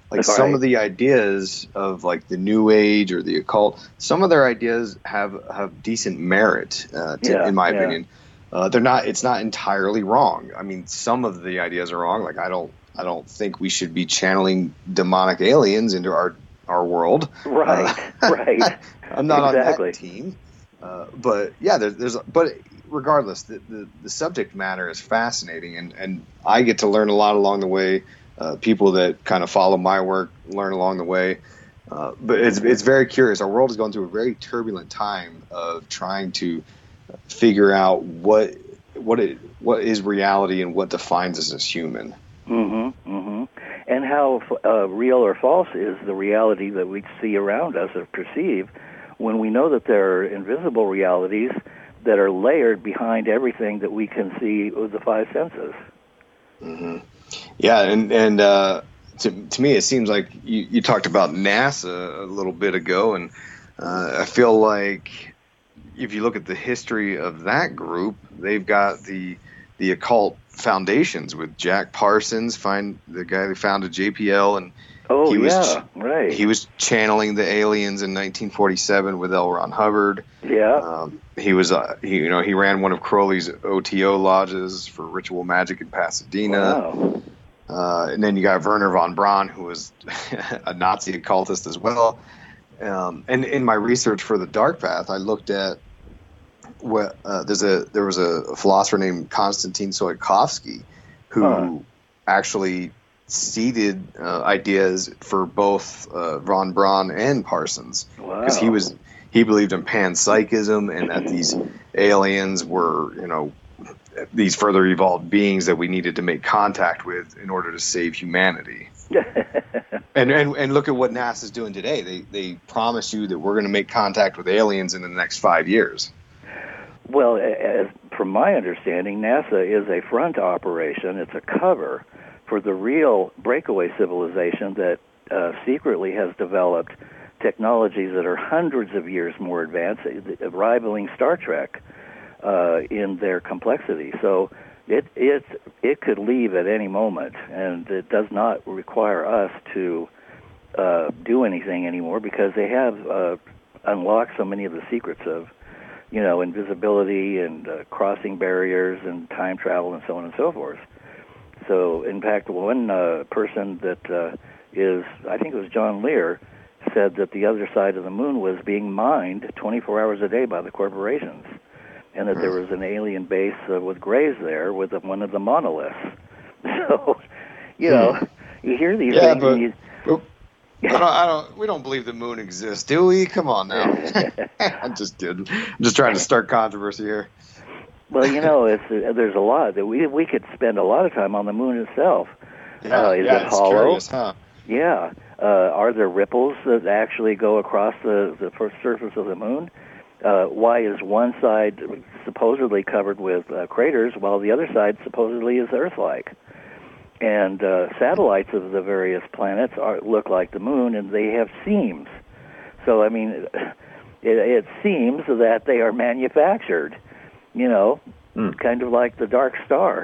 Like Right. some of the ideas of like the New Age or the occult, some of their ideas have have decent merit, uh, to, Yeah, in my yeah. opinion. Uh, they're not. It's not entirely wrong. I mean, some of the ideas are wrong. Like I don't. I don't think we should be channeling demonic aliens into our our world. Right, Uh, right. I'm not Exactly. on that team. Uh, but yeah, there's, there's. But regardless, the, the the subject matter is fascinating, and and I get to learn a lot along the way. Uh, people that kind of follow my work learn along the way. Uh, but it's it's very curious. Our world is going through a very turbulent time of trying to figure out what what it what is reality and what defines us as human. Mm-hmm, mm-hmm. And how uh, real or false is the reality that we see around us or perceive when we know that there are invisible realities that are layered behind everything that we can see with the five senses. Mm-hmm. Yeah, and and uh, to to me, it seems like you, you talked about NASA a little bit ago, and uh, I feel like if you look at the history of that group, they've got the the occult foundations with Jack Parsons, find the guy who founded J P L, and Oh, he was yeah, right. he was channeling the aliens in nineteen forty-seven with L. Ron Hubbard. Yeah. Um, he was, uh, he, you know, he ran one of Crowley's O T O lodges for ritual magic in Pasadena. Wow. Uh, and then you got Werner von Braun, who was a Nazi occultist as well. Um, and in my research for the Dark Path, I looked at what uh, there's a there was a philosopher named Konstantin Tsiolkovsky who Huh. actually seeded uh, ideas for both uh, von Braun and Parsons, because he Wow. was he believed in panpsychism and that these aliens were, you know, these further evolved beings that we needed to make contact with in order to save humanity. And and, and look at what NASA's doing today. They they promise you that we're going to make contact with aliens in the next five years. Well, as, from my understanding, NASA is a front operation. It's a cover for the real breakaway civilization that uh, secretly has developed technologies that are hundreds of years more advanced, uh, rivaling Star Trek uh, in their complexity. So it it it could leave at any moment, and it does not require us to uh, do anything anymore because they have uh, unlocked so many of the secrets of, you know, invisibility and uh, crossing barriers and time travel and so on and so forth. So, in fact, one uh, person that uh, is, I think it was John Lear, said that the other side of the moon was being mined twenty-four hours a day by the corporations, and that there was an alien base uh, with grays there with one of the monoliths. So, you know, you hear these Yeah, things but- and you... I don't, I don't. We don't believe the moon exists, do we? Come on now. I'm just kidding. I'm just trying to start controversy here. Well, you know, it's, uh, there's a lot that we we could spend a lot of time on the moon itself. Yeah, Uh, is yeah, it it's hollow? curious, huh? Yeah. Uh, are there ripples that actually go across the, the first surface of the moon? Uh, why is one side supposedly covered with uh, craters while the other side supposedly is Earth-like? And uh, satellites of the various planets are, look like the moon, and they have seams. So, I mean, it, it seems that they are manufactured, you know, Hmm. kind of like the dark star.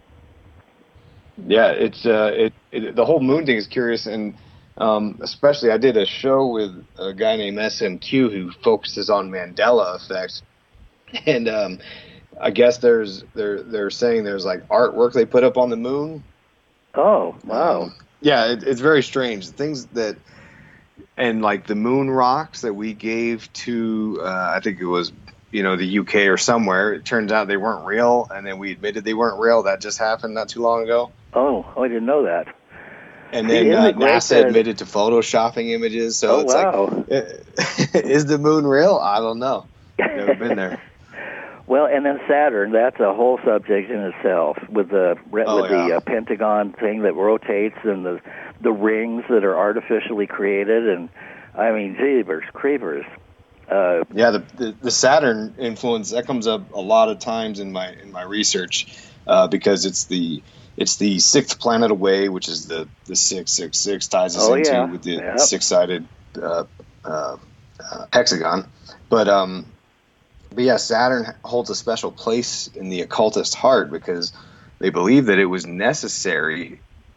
Yeah, it's uh, it, it the whole moon thing is curious, and um, especially I did a show with a guy named S M Q who focuses on Mandela effects, and um, I guess there's they're they're saying there's like artwork they put up on the moon. Oh, wow. Um, yeah, it, it's very strange. Things that, and like the moon rocks that we gave to, uh, I think it was, you know, the U K or somewhere. It turns out they weren't real, and then we admitted they weren't real. That just happened not too long ago. Oh, I didn't know that. And See, then isn't uh, it great NASA that- admitted to photoshopping images. So Oh, it's wow. like, is the moon real? I don't know. Never been there. Well, and then Saturn, that's a whole subject in itself with the with Oh, the yeah. uh, Pentagon thing that rotates and the the rings that are artificially created, and I mean, jeepers creepers. Uh, Yeah, the, the the Saturn influence that comes up a lot of times in my in my research uh, because it's the it's the sixth planet away, which is the the six six six ties us Oh, into yeah. with the Yep. six sided uh, uh, uh, hexagon. But um, but yeah, Saturn holds a special place in the occultist heart because they believe that it was necessary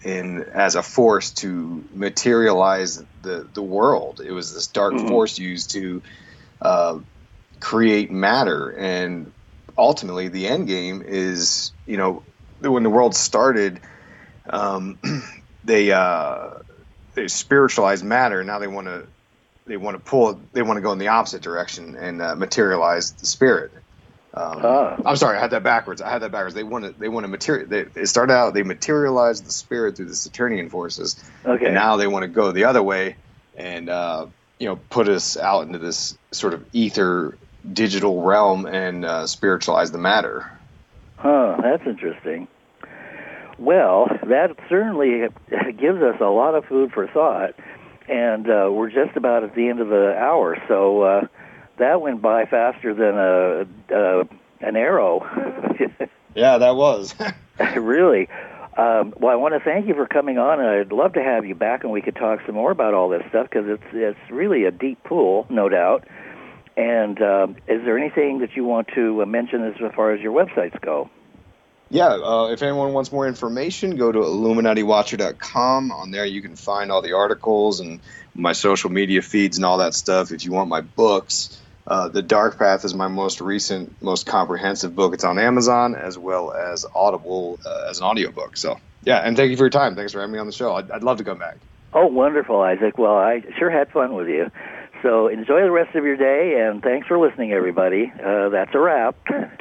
in as a force to materialize the the world. It was this dark mm-hmm. force used to uh, create matter, and ultimately the end game is, you know, when the world started, um, they uh, they spiritualized matter. Now they want to they want to pull they want to go in the opposite direction and uh, materialize the spirit. Um, ah. I'm sorry, I had that backwards. I had that backwards. They want to. They want to material. They, it started out. They materialized the spirit through the Saturnian forces. Okay. And now they want to go the other way, and uh, you know, put us out into this sort of ether, digital realm, and uh, spiritualize the matter. Huh. That's interesting. Well, that certainly gives us a lot of food for thought, and uh, we're just about at the end of the hour, so. Uh, That went by faster than a, a an arrow. Yeah, that was. Really. Um, well, I want to thank you for coming on, and I'd love to have you back, and we could talk some more about all this stuff, because it's it's really a deep pool, no doubt. And um, is there anything that you want to mention as far as your websites go? Yeah, uh, if anyone wants more information, go to illuminati watcher dot com. On there you can find all the articles and my social media feeds and all that stuff. If you want my books, uh, The Dark Path is my most recent, most comprehensive book. It's on Amazon as well as Audible uh, as an audiobook. So, yeah, and thank you for your time. Thanks for having me on the show. I'd, I'd love to come back. Oh, wonderful, Isaac. Well, I sure had fun with you. So enjoy the rest of your day, and thanks for listening, everybody. Uh, that's a wrap.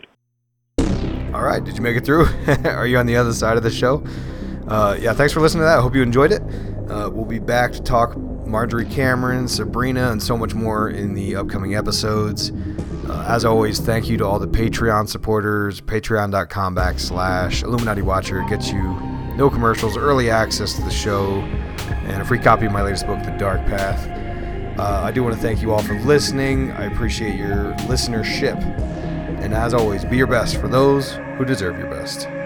All right, did you make it through? Are you on the other side of the show? Uh, yeah, thanks for listening to that. I hope you enjoyed it. Uh, we'll be back to talk Marjorie Cameron, Sabrina, and so much more in the upcoming episodes. Uh, as always, thank you to all the Patreon supporters. Patreon.com backslash Illuminati Watcher gets you no commercials, early access to the show, and a free copy of my latest book, The Dark Path. Uh, I do want to thank you all for listening. I appreciate your listenership. And as always, be your best for those who deserve your best.